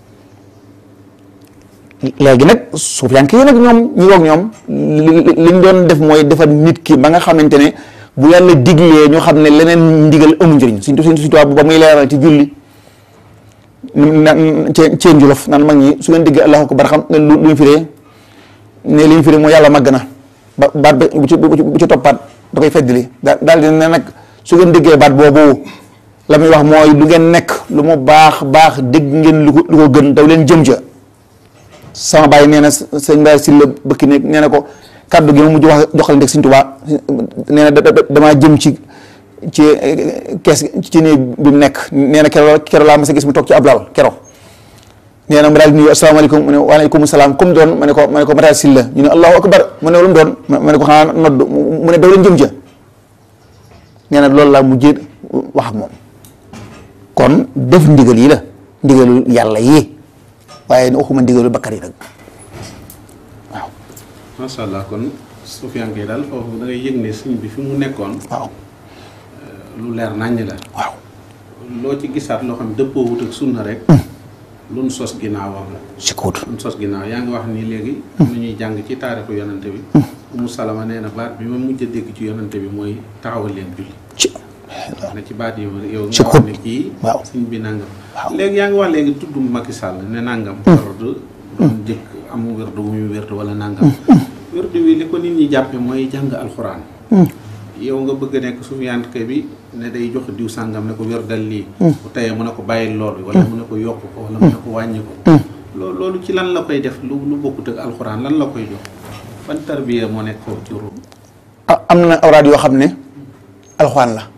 léegi nag suuf yank yi nag ñoom ñi woog ñoom li ñu doon def mooy defar nit ki ba nga xamante ne bu yàlla diglee ñu xam ne leneen ndigal amul njëriñ suñ suñ suñ tubaab ba muy leeral ci julli na ceen ceen julof naan mag ñi su ngeen diggee allahu akbar xam ne lu ñu firee ne li ñu firee mooy yàlla màgg na ba baat ba bu ci bu ci toppaat da koy feddali daal daal di ne nag su ngeen diggee baat boobu la muy wax mooy lu ngeen nekk lu mu baax baax dégg ngeen lu ko lu ko gën daw leen jëm ca sama bàyyi nee na sëñ Mbaye Sylla bëkki ne nee na ko kàddu gi ma mujj wax joxal ndeg sëñ Tuubaa nee na damaa jëm ci ci kees ci nii bi mu nekk nee na kero kero laa mas a gis mu toog ci ab lal kero nee na ma daal di nuyu asalaamaaleykum mu ne waaleykum salaam comme doon ma ne ko ma ne ko Matar Sylla ñu ne allahu akbar mu ne lu mu doon ma ne ko xanaa nodd mu ne daw leen jëm ca nee na loolu laa mujjee wax ak moom kon def ndigal yi la ndigalul yàlla yi waaye ne waxuma ndigalu bakkar yi nag waaw. macha allah kon suufiyanke yi daal foofu da ngay yëg ne sëñ bi fi mu nekkoon. waaw lu leer naññ la. waaw loo ci gisaat loo xam dëppoo wut ak sunna rek. lu nu sos ginnaawam la. si kóot lu nu sos ginnaaw yaa ngi wax nii léegi. am na ñuy jàng ci taarixu yonante bi. Umu Salama nee na baat bi ma mujj a dégg ci yonante bi mooy taxawal leen julli. ci na ci baat yi yow ci nga wax ne kii. waaw sëñ bi nangam. waaw léegi yaa ngi wax léegi tudd Macky Sall ne nangam. wérdu doon jëkk am wérdu bu muy wérdu wala nangam. wérdu wi li ko nit ñi jàppe mooy jàng alxuraan. yow nga bëgg a nekk sufiyanke bi ne day jox diw sàngam ne ko wér dal lii bu teyee mu ne ko bàyyil loolu wala mu ne ko yokk ko wala mu ne ko wàññi ko loolu loolu ci lan la koy def lu lu bokkut ak alxuraan lan la koy jox ban tarbiya moo nekk foofu ci ruux ah am na awraad yoo xam ne alxuraan la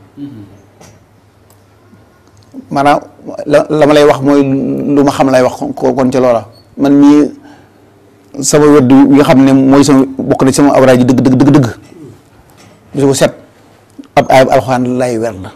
maanaam la la ma lay wax mooy lu ma xam lay wax ko kon ca loola man mii sama wedd yi nga xam ne mooy sama bokk na sama awraad yi dëgg dëgg dëgg dëgg bisu ko set ab aaya bu alxuraan lay wer la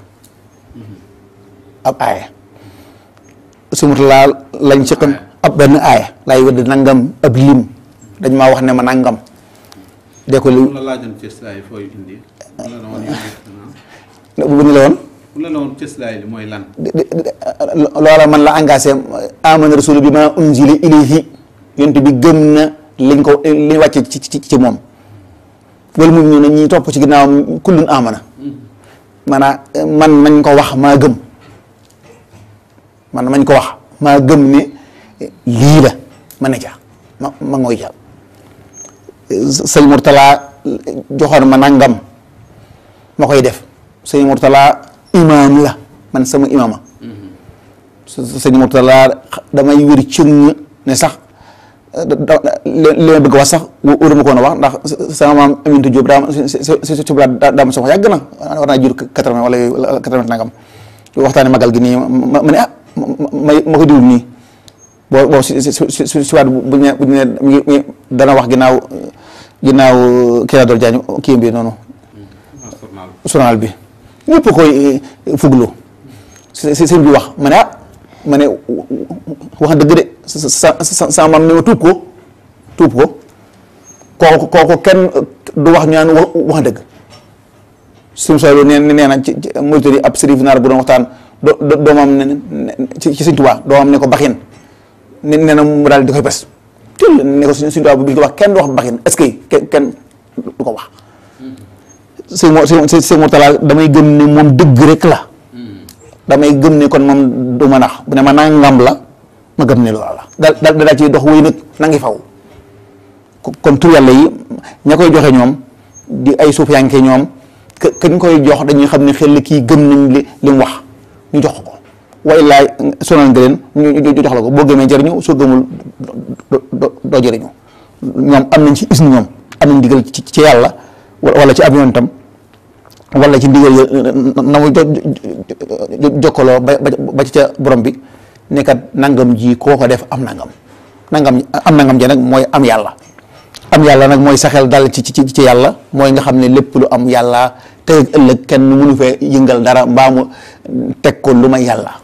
ab aaya su mut laa lañ ci xam ab benn aaya lay wedd nangam ab lim dañ maa wax ne ma nangam de ko li la laajoon cëslaay fooy indi la la woon bu ñu la woon la la woon cëslaay li mooy lan loola man la engagé amana rasul bi ma unzila ilayhi yonent bi gëm na liñ ko liñ wàcce ci ci ci moom wala moom ñu ne ñi topp ci ginnaawam kullun amana maanaam man mañ ko wax maa gëm man mañ ko wax maa gëm ne lii la ma ne ca ma ma ngooy ca sëñ Mourtala joxoon ma nangam ma koy def sëñ Mourtala imaam la man sama imaama sëñ Mourtala damay wér cëng ne sax li ma bëgg wax sax wóoru ma ko woon a wax ndax sama maam Aminata Diop daa si si daa ma soxla yàgg na war naa jur quatre-vingt wala quatre-vingt nangam waxtaane magal gi nii ma ma ne ah ma ma ko diwul nii boo boo si si si si waat bu ñu bu ñu ne dana wax ginnaaw ginnaaw kii laa doon jaañ kii bi noonu journal bi ñëpp koy fuglu si si sëñ bi wax ma ne ah ma ne wax dëgg de sa sa sa maam ne ma tuub ko tuub ko kooku kooku kenn du wax ñu naan wax dëgg suñu sooy nee nee na ci Mauritanie ab sëriñ naar bu doon waxtaan do doomam ne ci ci Sëñ Tuubaa doomam ne ko baxin ne nee na mu daal di koy pes teel ne ko Sëñ Tuubaa bu bi ko wax kenn du wax baxin est-ce que kenn du ko wax. sëñ mo sëñ Mourtala damay gëm ne moom dëgg rek la damay gëm ne kon moom du ma nax bu ne ma nangam la ma gëm ne loolu la da da daa ciy dox wéy nag na ngi faw kon tur yàlla yi ña koy joxe ñoom di ay suuf yanke ñoom que kañ koy jox dañuy xam ne xel kii gëm nañ li li mu wax ñu jox ko way laay sonal nga leen ñu jox la ko boo gëmee jëriñu soo gëmul doo jëriñu ñoom am nañ ci is ñoom am nañ digal ci ci yàlla wala ci ab yoon tam wala ci ndigal na mu jokkaloo ba ba ci ca borom bi nekkat nangam ji koo ko def am nangam nangam am nangam ja nag mooy am yàlla am yàlla nag mooy saxel dal ci ci ci yàlla mooy nga xam ne lépp lu am yàlla tey ak ëllëg kenn mënu fee yëngal dara mbaa mu teg ko lu may yàlla.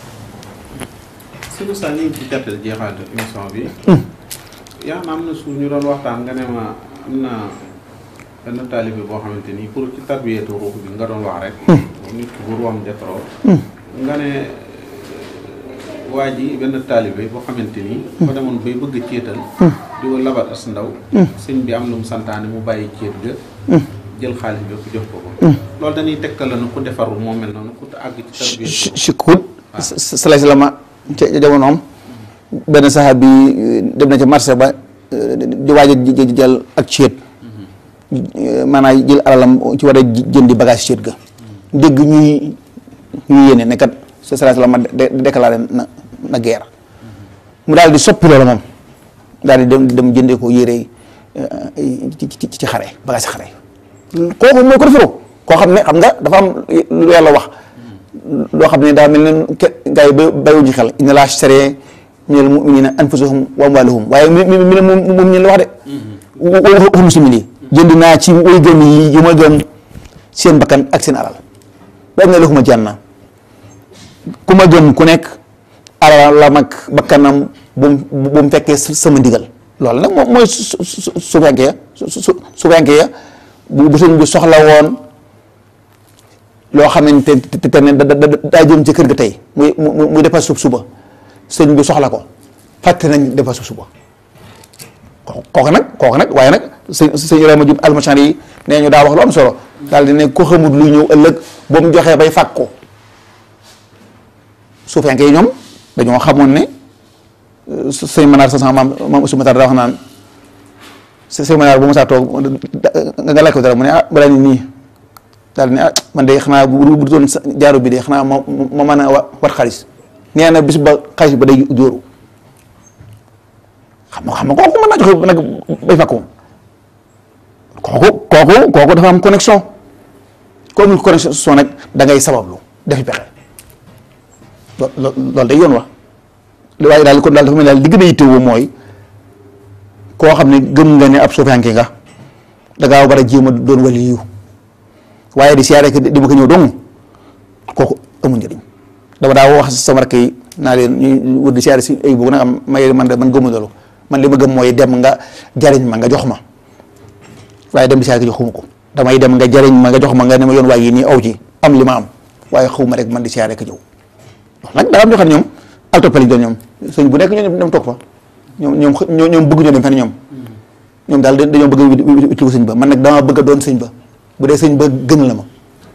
sëñ Moussa ñu ngi ci gàttal jeexaat émission bi. yaa am na su ñu doon waxtaan nga ne ma am na. benn taalibe boo xamante ni pour ci tarbiyatu ruux bi nga doon wax rek. nit ki bu ruuxam jotoo. nga ne waa ji benn taalibe boo xamante ni. fa demoon bay bëgg a céetal. di ko labat as ndaw. sëñ bi am lu mu santaane mu bàyyi céet ga. jël xaalis bi jox ko ko. loolu dañuy tegtal la ku defarul moo mel noonu ku àgg ci tarbiyatu ruux. Chikut. salaay salaam ca jamonoom. benn saxaab bi dem na ca marché ba di waaj a jël ak céet. maanaam jël alalam ci war a jëndi bagage céet ga dégg ñuy ñuy yéene ne kat sa salaay salaam ma déclaré na na guerre mu daal di soppi loolu moom daal di dem dem jëndee ko yére ci ci ci xare bagage xare kooku mooy ko defaroo koo xam ne xam nga dafa am lu yàlla wax loo xam ne daa mel ne gars yi ba bàyyiwuñu xel inna laa shtaree minal mu'miniina anfusahum wa amwaalahum waaye mi mi mi moom moom ñu la wax de waxu muslimin yi jënd naa ci way gëm yi yu ma gëm seen bakkan ak seen alal ba ne laxuma janna ku ma gëm ku nekk alal la mag bakkanam bu mu bu mu fekkee sama ndigal loolu nag moom mooy su su su fekkee ya su su su fekkee ya bu bu sëñ bi soxla woon loo xamante te ne daa jëm ci kër ga tey muy muy defar suuf suba sëñ bi soxla ko fàtte nañ defar suuf suba kooku nag kooku nag waaye nag sëñ sëñ Ibrahima Diop almachan yi nee ñu daa wax lu am solo daal di ne ko xamut luy ñëw ëllëg ba mu joxee bay fàkk ko suufenke yi ñoom dañoo xamoon ne sëñ Manaar sa sama maam maam Ousmane Matar daa wax naan sëñ Manaar bu ma saa toog nga laaj ko dara mu ne ah balaa nit nii daal ne ah man de xanaa bu bu doon jaaro bi de xanaa ma ma mën a wat xaalis nee na bis ba xaalis ba day jóoru xam nga xam nga kooku mën naa joxe nag bay fàkk moom kooku kooku kooku dafa am connexion ko amul connexion nag da ngay sabablu defi pexe lo loolu day yoon wax waaye daal kon daal dafa mel daal li gën a yittewoo mooy koo xam ne gëm nga ne ab suufiyanke nga da ngaa war a jéem a doon waliyu waaye di siyaare di ma ko ñëw dong kooku amul njëriñ dama daa wax sama rakk yi naa leen ñu wër di siyaare si ay boobu nag am may man de man gëmuma loolu man li ma gëm mooy dem nga jariñ ma nga jox ma waaye dem di siyaare joxuma ko damay dem nga jariñ ma nga jox ma nga ne ma yoon waaye yi nii aw ci am li ma am waaye xawma rek man di siyaare ka ñëw nag daa am ñoo xam ne ñoom altoppali doon ñoom sëñ bu nekk ñoo dem toog fa ñoom ñoom ñoom bëgg ñoo dem fenn ñoom ñoom daal dañoo bëgg utiliser sëñ ba man nag dama bëgg a doon sëñ ba bu dee sëñ ba gën la ma.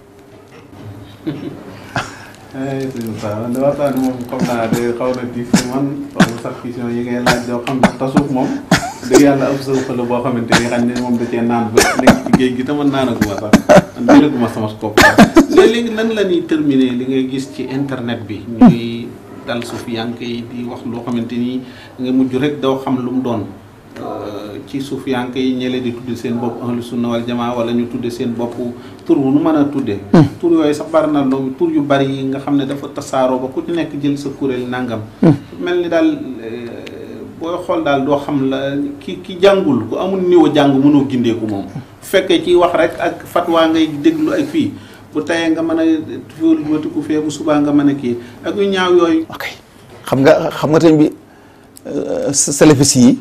sëñ Moussa man de waxtaan moom xam naa de xaw na diis man xaw ma sax question yi ngay laaj doo xam ne tasuf moom dëgg yàlla ab sëw la boo xamante ni xam ne moom da cee naan ba nekk ci géej gi te man naanaguma sax man jëlaguma sama scope léegi lan la ñuy terminer li ngay gis ci internet bi ñuy dal suufiyanke yi di wax loo xamante ni nga mujj rek doo xam lu mu doon ci suufiyanke yi ñële di tudde seen bopp ahlu sunna wal jamaa wala ñu tudde seen bopp tur wu nu mën a tudde tur yooyu sax bari na loolu tur yu bari yi nga xam ne dafa tasaaroo ba ku ci nekk jël sa kuréel nangam mel ni daal booy xool daal doo xam la ki ki jàngul ku amul niveau jàng mënoo gindeeku moom fekkee ci wax rek ak fatwa ngay déglu ak fii bu tayee nga mën a wëtiku fee bu subaa nga mën a kii ak yu ñaaw yooyu ok xam nga xam nga tamit bi salafis yi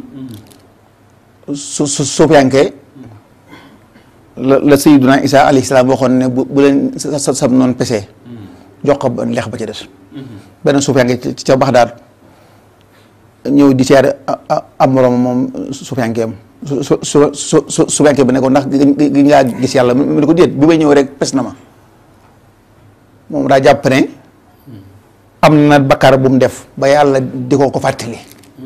su su suufiyanke la la Sayyiduna Isa alayhi salaam waxoon ne bu bu leen sa sa sam noonu pesee jox ko lex ba ca des benn suufiyanke ca Baxdaad ñëw di siyaare am moroom moom suufiyankeem su su su su su suufiyanke bi ne ko ndax gi ngaa gis yàlla mu ne ko déet bi may ñëw rek pes na ma moom daa jàpp ne am na bakkaar bu mu def ba yàlla di ko ko fàttali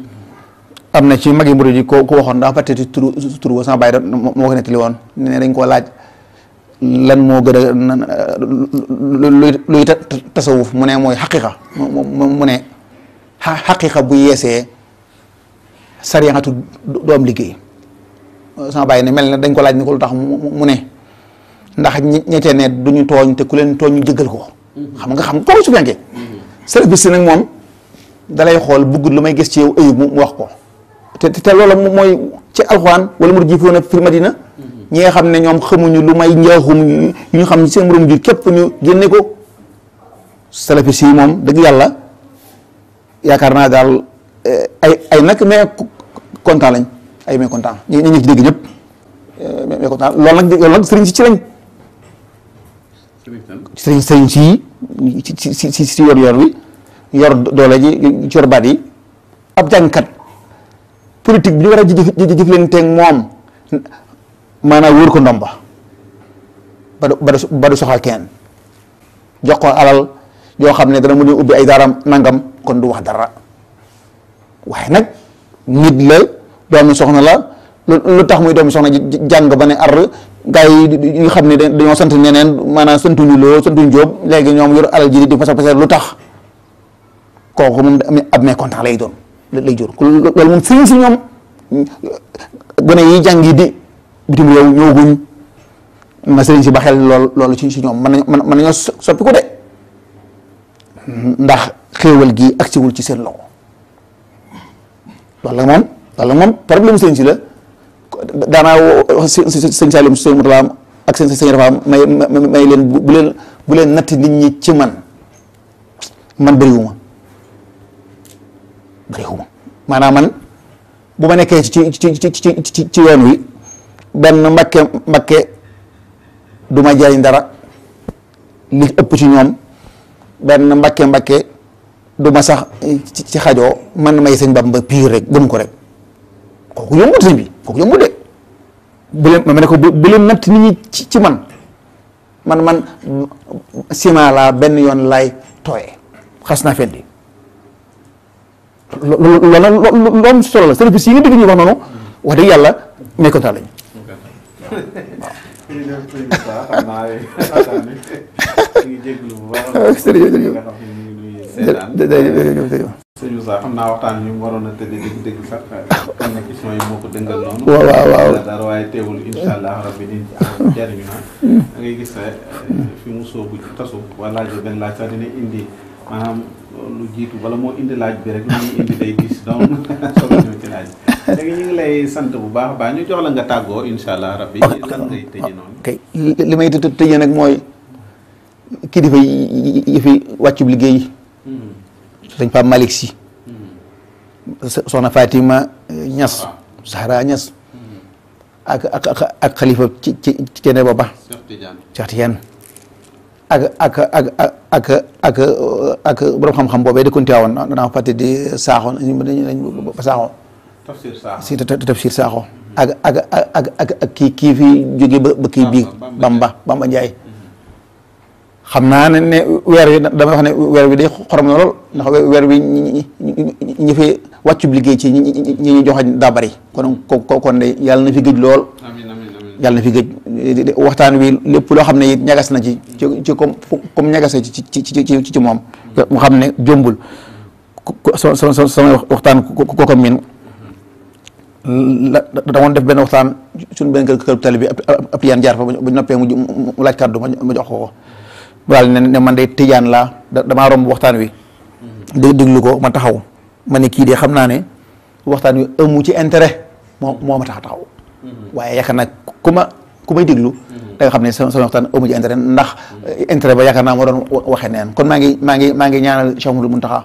am na ci magi murid yi ko ko waxoon daa fàttali turu turu sama bàyyi moo ko nettali woon ne dañ koo laaj lan moo gën a luy luy tasawuf mu ne mooy xaqiqa mu ne xaqiqa bu yeesee sariyaatu doom liggéey sama bàyyi ne mel na dañ ko laaj ni ko lu tax mu ne ndax ñettee ne du ñu tooñ te ku leen tooñ ñu jëggal ko xam nga xam nga kooku suufiyanke service nag moom dalay xool bëgg lu may gis ci yow ayib mu wax ko te te loolu mooy ci alxuraan wala mu jiifoon fil madina ñi nga xam ne ñoom xamuñu lu may njaaxum yu ñu xam seen moroom jur képp ñu génne ko salafis yi moom dëgg yàlla yaakaar naa daal ay ay nag mais kontaan lañ ay mais kontaan ñi ñi ci dégg ñëpp mais kontaan loolu nag loolu nag sëriñ si ci lañ sëriñ sëriñ si ci ci ci ci yor yor wi yor doole ji ci yor baat yi ab jàngkat politique bi ñu war a jëf leen teeg moom maanaam wóor ko ndomba ba du ba du soxal kenn jox ko alal yoo xam ne dana mu ñu ubbi ay daaram nangam kon du wax dara waaye nag nit la doomi soxna la lu tax muy doomi soxna jàng ba ne ar gars yi ñu xam ne dañoo sant ñeneen maanaam santuñu loo santuñu jóob léegi ñoom yor alal ji di fasa fasa lu tax kooku moom ab mécontent lay doon lay jur loolu moom sëriñ si ñoom gone yi jàngi di bitim réew ñëwaguñ na sëriñ si ba xel lool loolu ci si ñoom mën nañ mën nañoo soppi ko de ndax xéewal gi agsiwul ci seen loxo loolu la moom loolu la moom problème sëriñ si la daanaa wax sëñ Salim sëñ Moutala ak sëñ sëñ Rafa may may leen bu leen bu leen natt nit ñi ci man man bëriwuma bëriwuma maanaam man bu ma nekkee ci ci ci ci ci yoon wi benn mbakke mbakke du ma jariñ dara li ëpp ci ñoom benn mbakke mbakke du ma sax ci xajoo man may sëñ Bamba piir rek gëm ko rek kooku yombut sëñ bi kooku yombut de bu leen ma ne ko bu leen natt nit ñi ci ci man man man ciment laa benn yoon laay tooyee xas naa fendi loolu loolu loolu solo la service yi nga dégg ñuy wax noonu wax dëgg yàlla mécontent lañu jërëjëf sëñ Moussa xam naa waxtaan wi ñu ngi jégalu bu baax nga xam ne ñu ngi nuyu seetaan sëñ Moussa xam naa waxtaan wi mu waroon a tëddee dëgg dëgg sax am na question yi moo ko dëngal noonu. waaw waaw waaw dara waaye teewul incha allah rabbi niñ ci am jariñu na da ngay gis fi mu soobu ci tasu wala laaj benn laaj sax dina indi maanaam lu jiitu wala moo indi laaj bi rek lu ñuy indi day diis donc solo ñëw ci laaj léegi ñu ngi lay sant bu baax baax ñu jox la nga tàggoo incha allah rabbi lan ngay tëjee noonu. ok li may tëjee nag mooy kilifa yi fi wàccub liggéey sëñ Pape Malick Sy soxna Fatima Niass Zahra Niass ak ak ak xalifa ci ci ci cene booba Cheikh Tidiane ak ak ak ak ak ak borom xam-xam boobee di konti woon danaa fàtte di saaxo ba saaxo tafsir saaxo si tafsir saaxo ak ak ak ak ak kii kii fi jóge ba ba kii bii Bamba Bamba Ndiaye xam naa ne ne weer wi damay wax ne weer wi day xorom na lool ndax weer wi ñi ñi fi wàccub liggéey ci ñi ñi ñu joxañ daa bari kon ko kon de yàlla na fi gëj lool yàlla na fi gëj waxtaan wi lépp loo xam ne it ñagas na ci ci ci comme comme ñagase ci ci ci ci ci moom mu xam ne jombul so so so sama waxtaan ko ko min la damoon def benn waxtaan suñu benn kër kër tali bi ab yaan jaar fa bu noppee mu laaj kàddu ma jox ko ko daal ne ne man de tijaan laa damaa romb waxtaan wi dé déglu ko ma taxaw ma ne kii de xam naa ne waxtaan wi amu ci intérêt moo moo ma tax a taxaw waaye yaakaar naa ku ma ku may déglu da nga xam ne sama sama waxtaan amu ci intérêt ndax intérêt ba yaakaar naa moo doon waxee neen kon maa ngi maa ngi maa ngi ñaanal Cheikh Mouhamadou Mountakha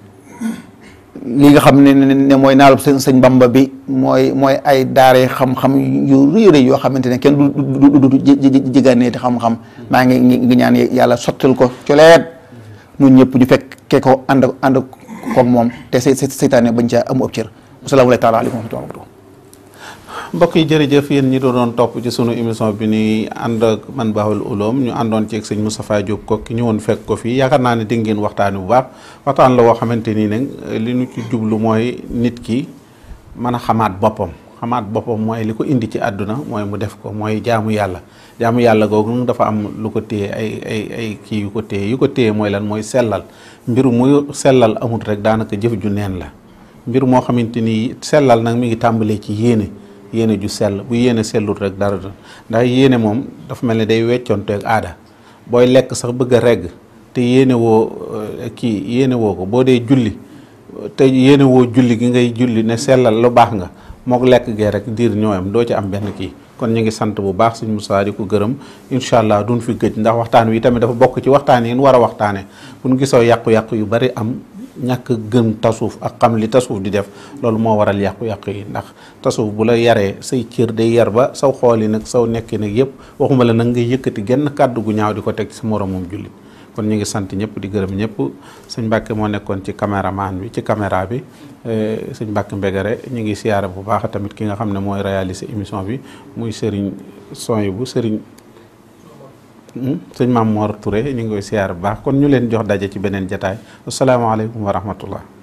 li nga xam ne ne mooy naalub sëñ sëñ Bamba bi mooy mooy ay daare xam-xam yu rëy rëy yoo xamante ne kenn du du du jigéen te xam-xam maa ngi ngi ñaan yàlla sottal ko coleet ñun ñëpp ñu fekkee ko ànd ànd koog moom te say seytaane bañ caa amu ëpp cër assalaamu taala aleykum wa rahmatulah. mbokk yi jërëjëf yéen ñi doon topp ci sunu émission bi ni ànd ak man Baol Ouloum ñu àndoon ci ak sëñ Moustapha Diop Koki ñëwoon fekk ko fii yaakaar naa ne dégg ngeen waxtaan bu baax waxtaan la woo xamante nii nag li ñu ci jublu mooy nit ki mën a xamaat boppam xamaat boppam mooy li ko indi ci àdduna mooy mu def ko mooy jaamu yàlla jaamu yàlla googu dafa am lu ko téye ay ay ay kii yu ko téye yu ko téye mooy lan mooy sellal mbiru muy sellal amut rek daanaka jëf ju neen la mbir moo xamante ni sellal nag mi ngi tàmbalee ci yéene yéene ju sell bu yéene sellut rek dara ndax yéene moom dafa mel ne day weccoonte ak aada booy lekk sax bëgg a regg te yéene woo kii yéene woo ko boo dee julli te yéene woo julli gi ngay julli ne sellal lu baax nga mook lekk gee rek diir ñooyam doo ci am benn kii kon ñu ngi sant bu baax suñ Moussa di ko gërëm incha allah duñ fi gëj ndax waxtaan wi tamit dafa bokk ci waxtaan yi ñu war a waxtaane bu ñu gisoo yàqu-yàqu yu bari am ñàkk gëm tasuuf ak xam li tasuuf di def loolu moo waral yàqu-yàqu yi ndax tasuuf bu la yaree say cër day yar ba saw xool yi nag saw nekki nag yëpp waxuma la nag ngay yëkkati genn kàddu gu ñaaw di ko teg ci sa moromum jullit kon ñu ngi sant ñëpp di gërëm ñëpp sëñ Mbàkke moo nekkoon ci caméraman bi ci caméra bi sëñ Mbàkke Mbegere ñu ngi siyaare bu baax tamit ki nga xam ne mooy réaliser émission bi muy sëriñ son bu sëriñ sëñ Maam Mor Touré ñu ngi koy siyaare bu baax kon ñu leen jox daje ci beneen jataay asalaamaaleykum wa rahmatullah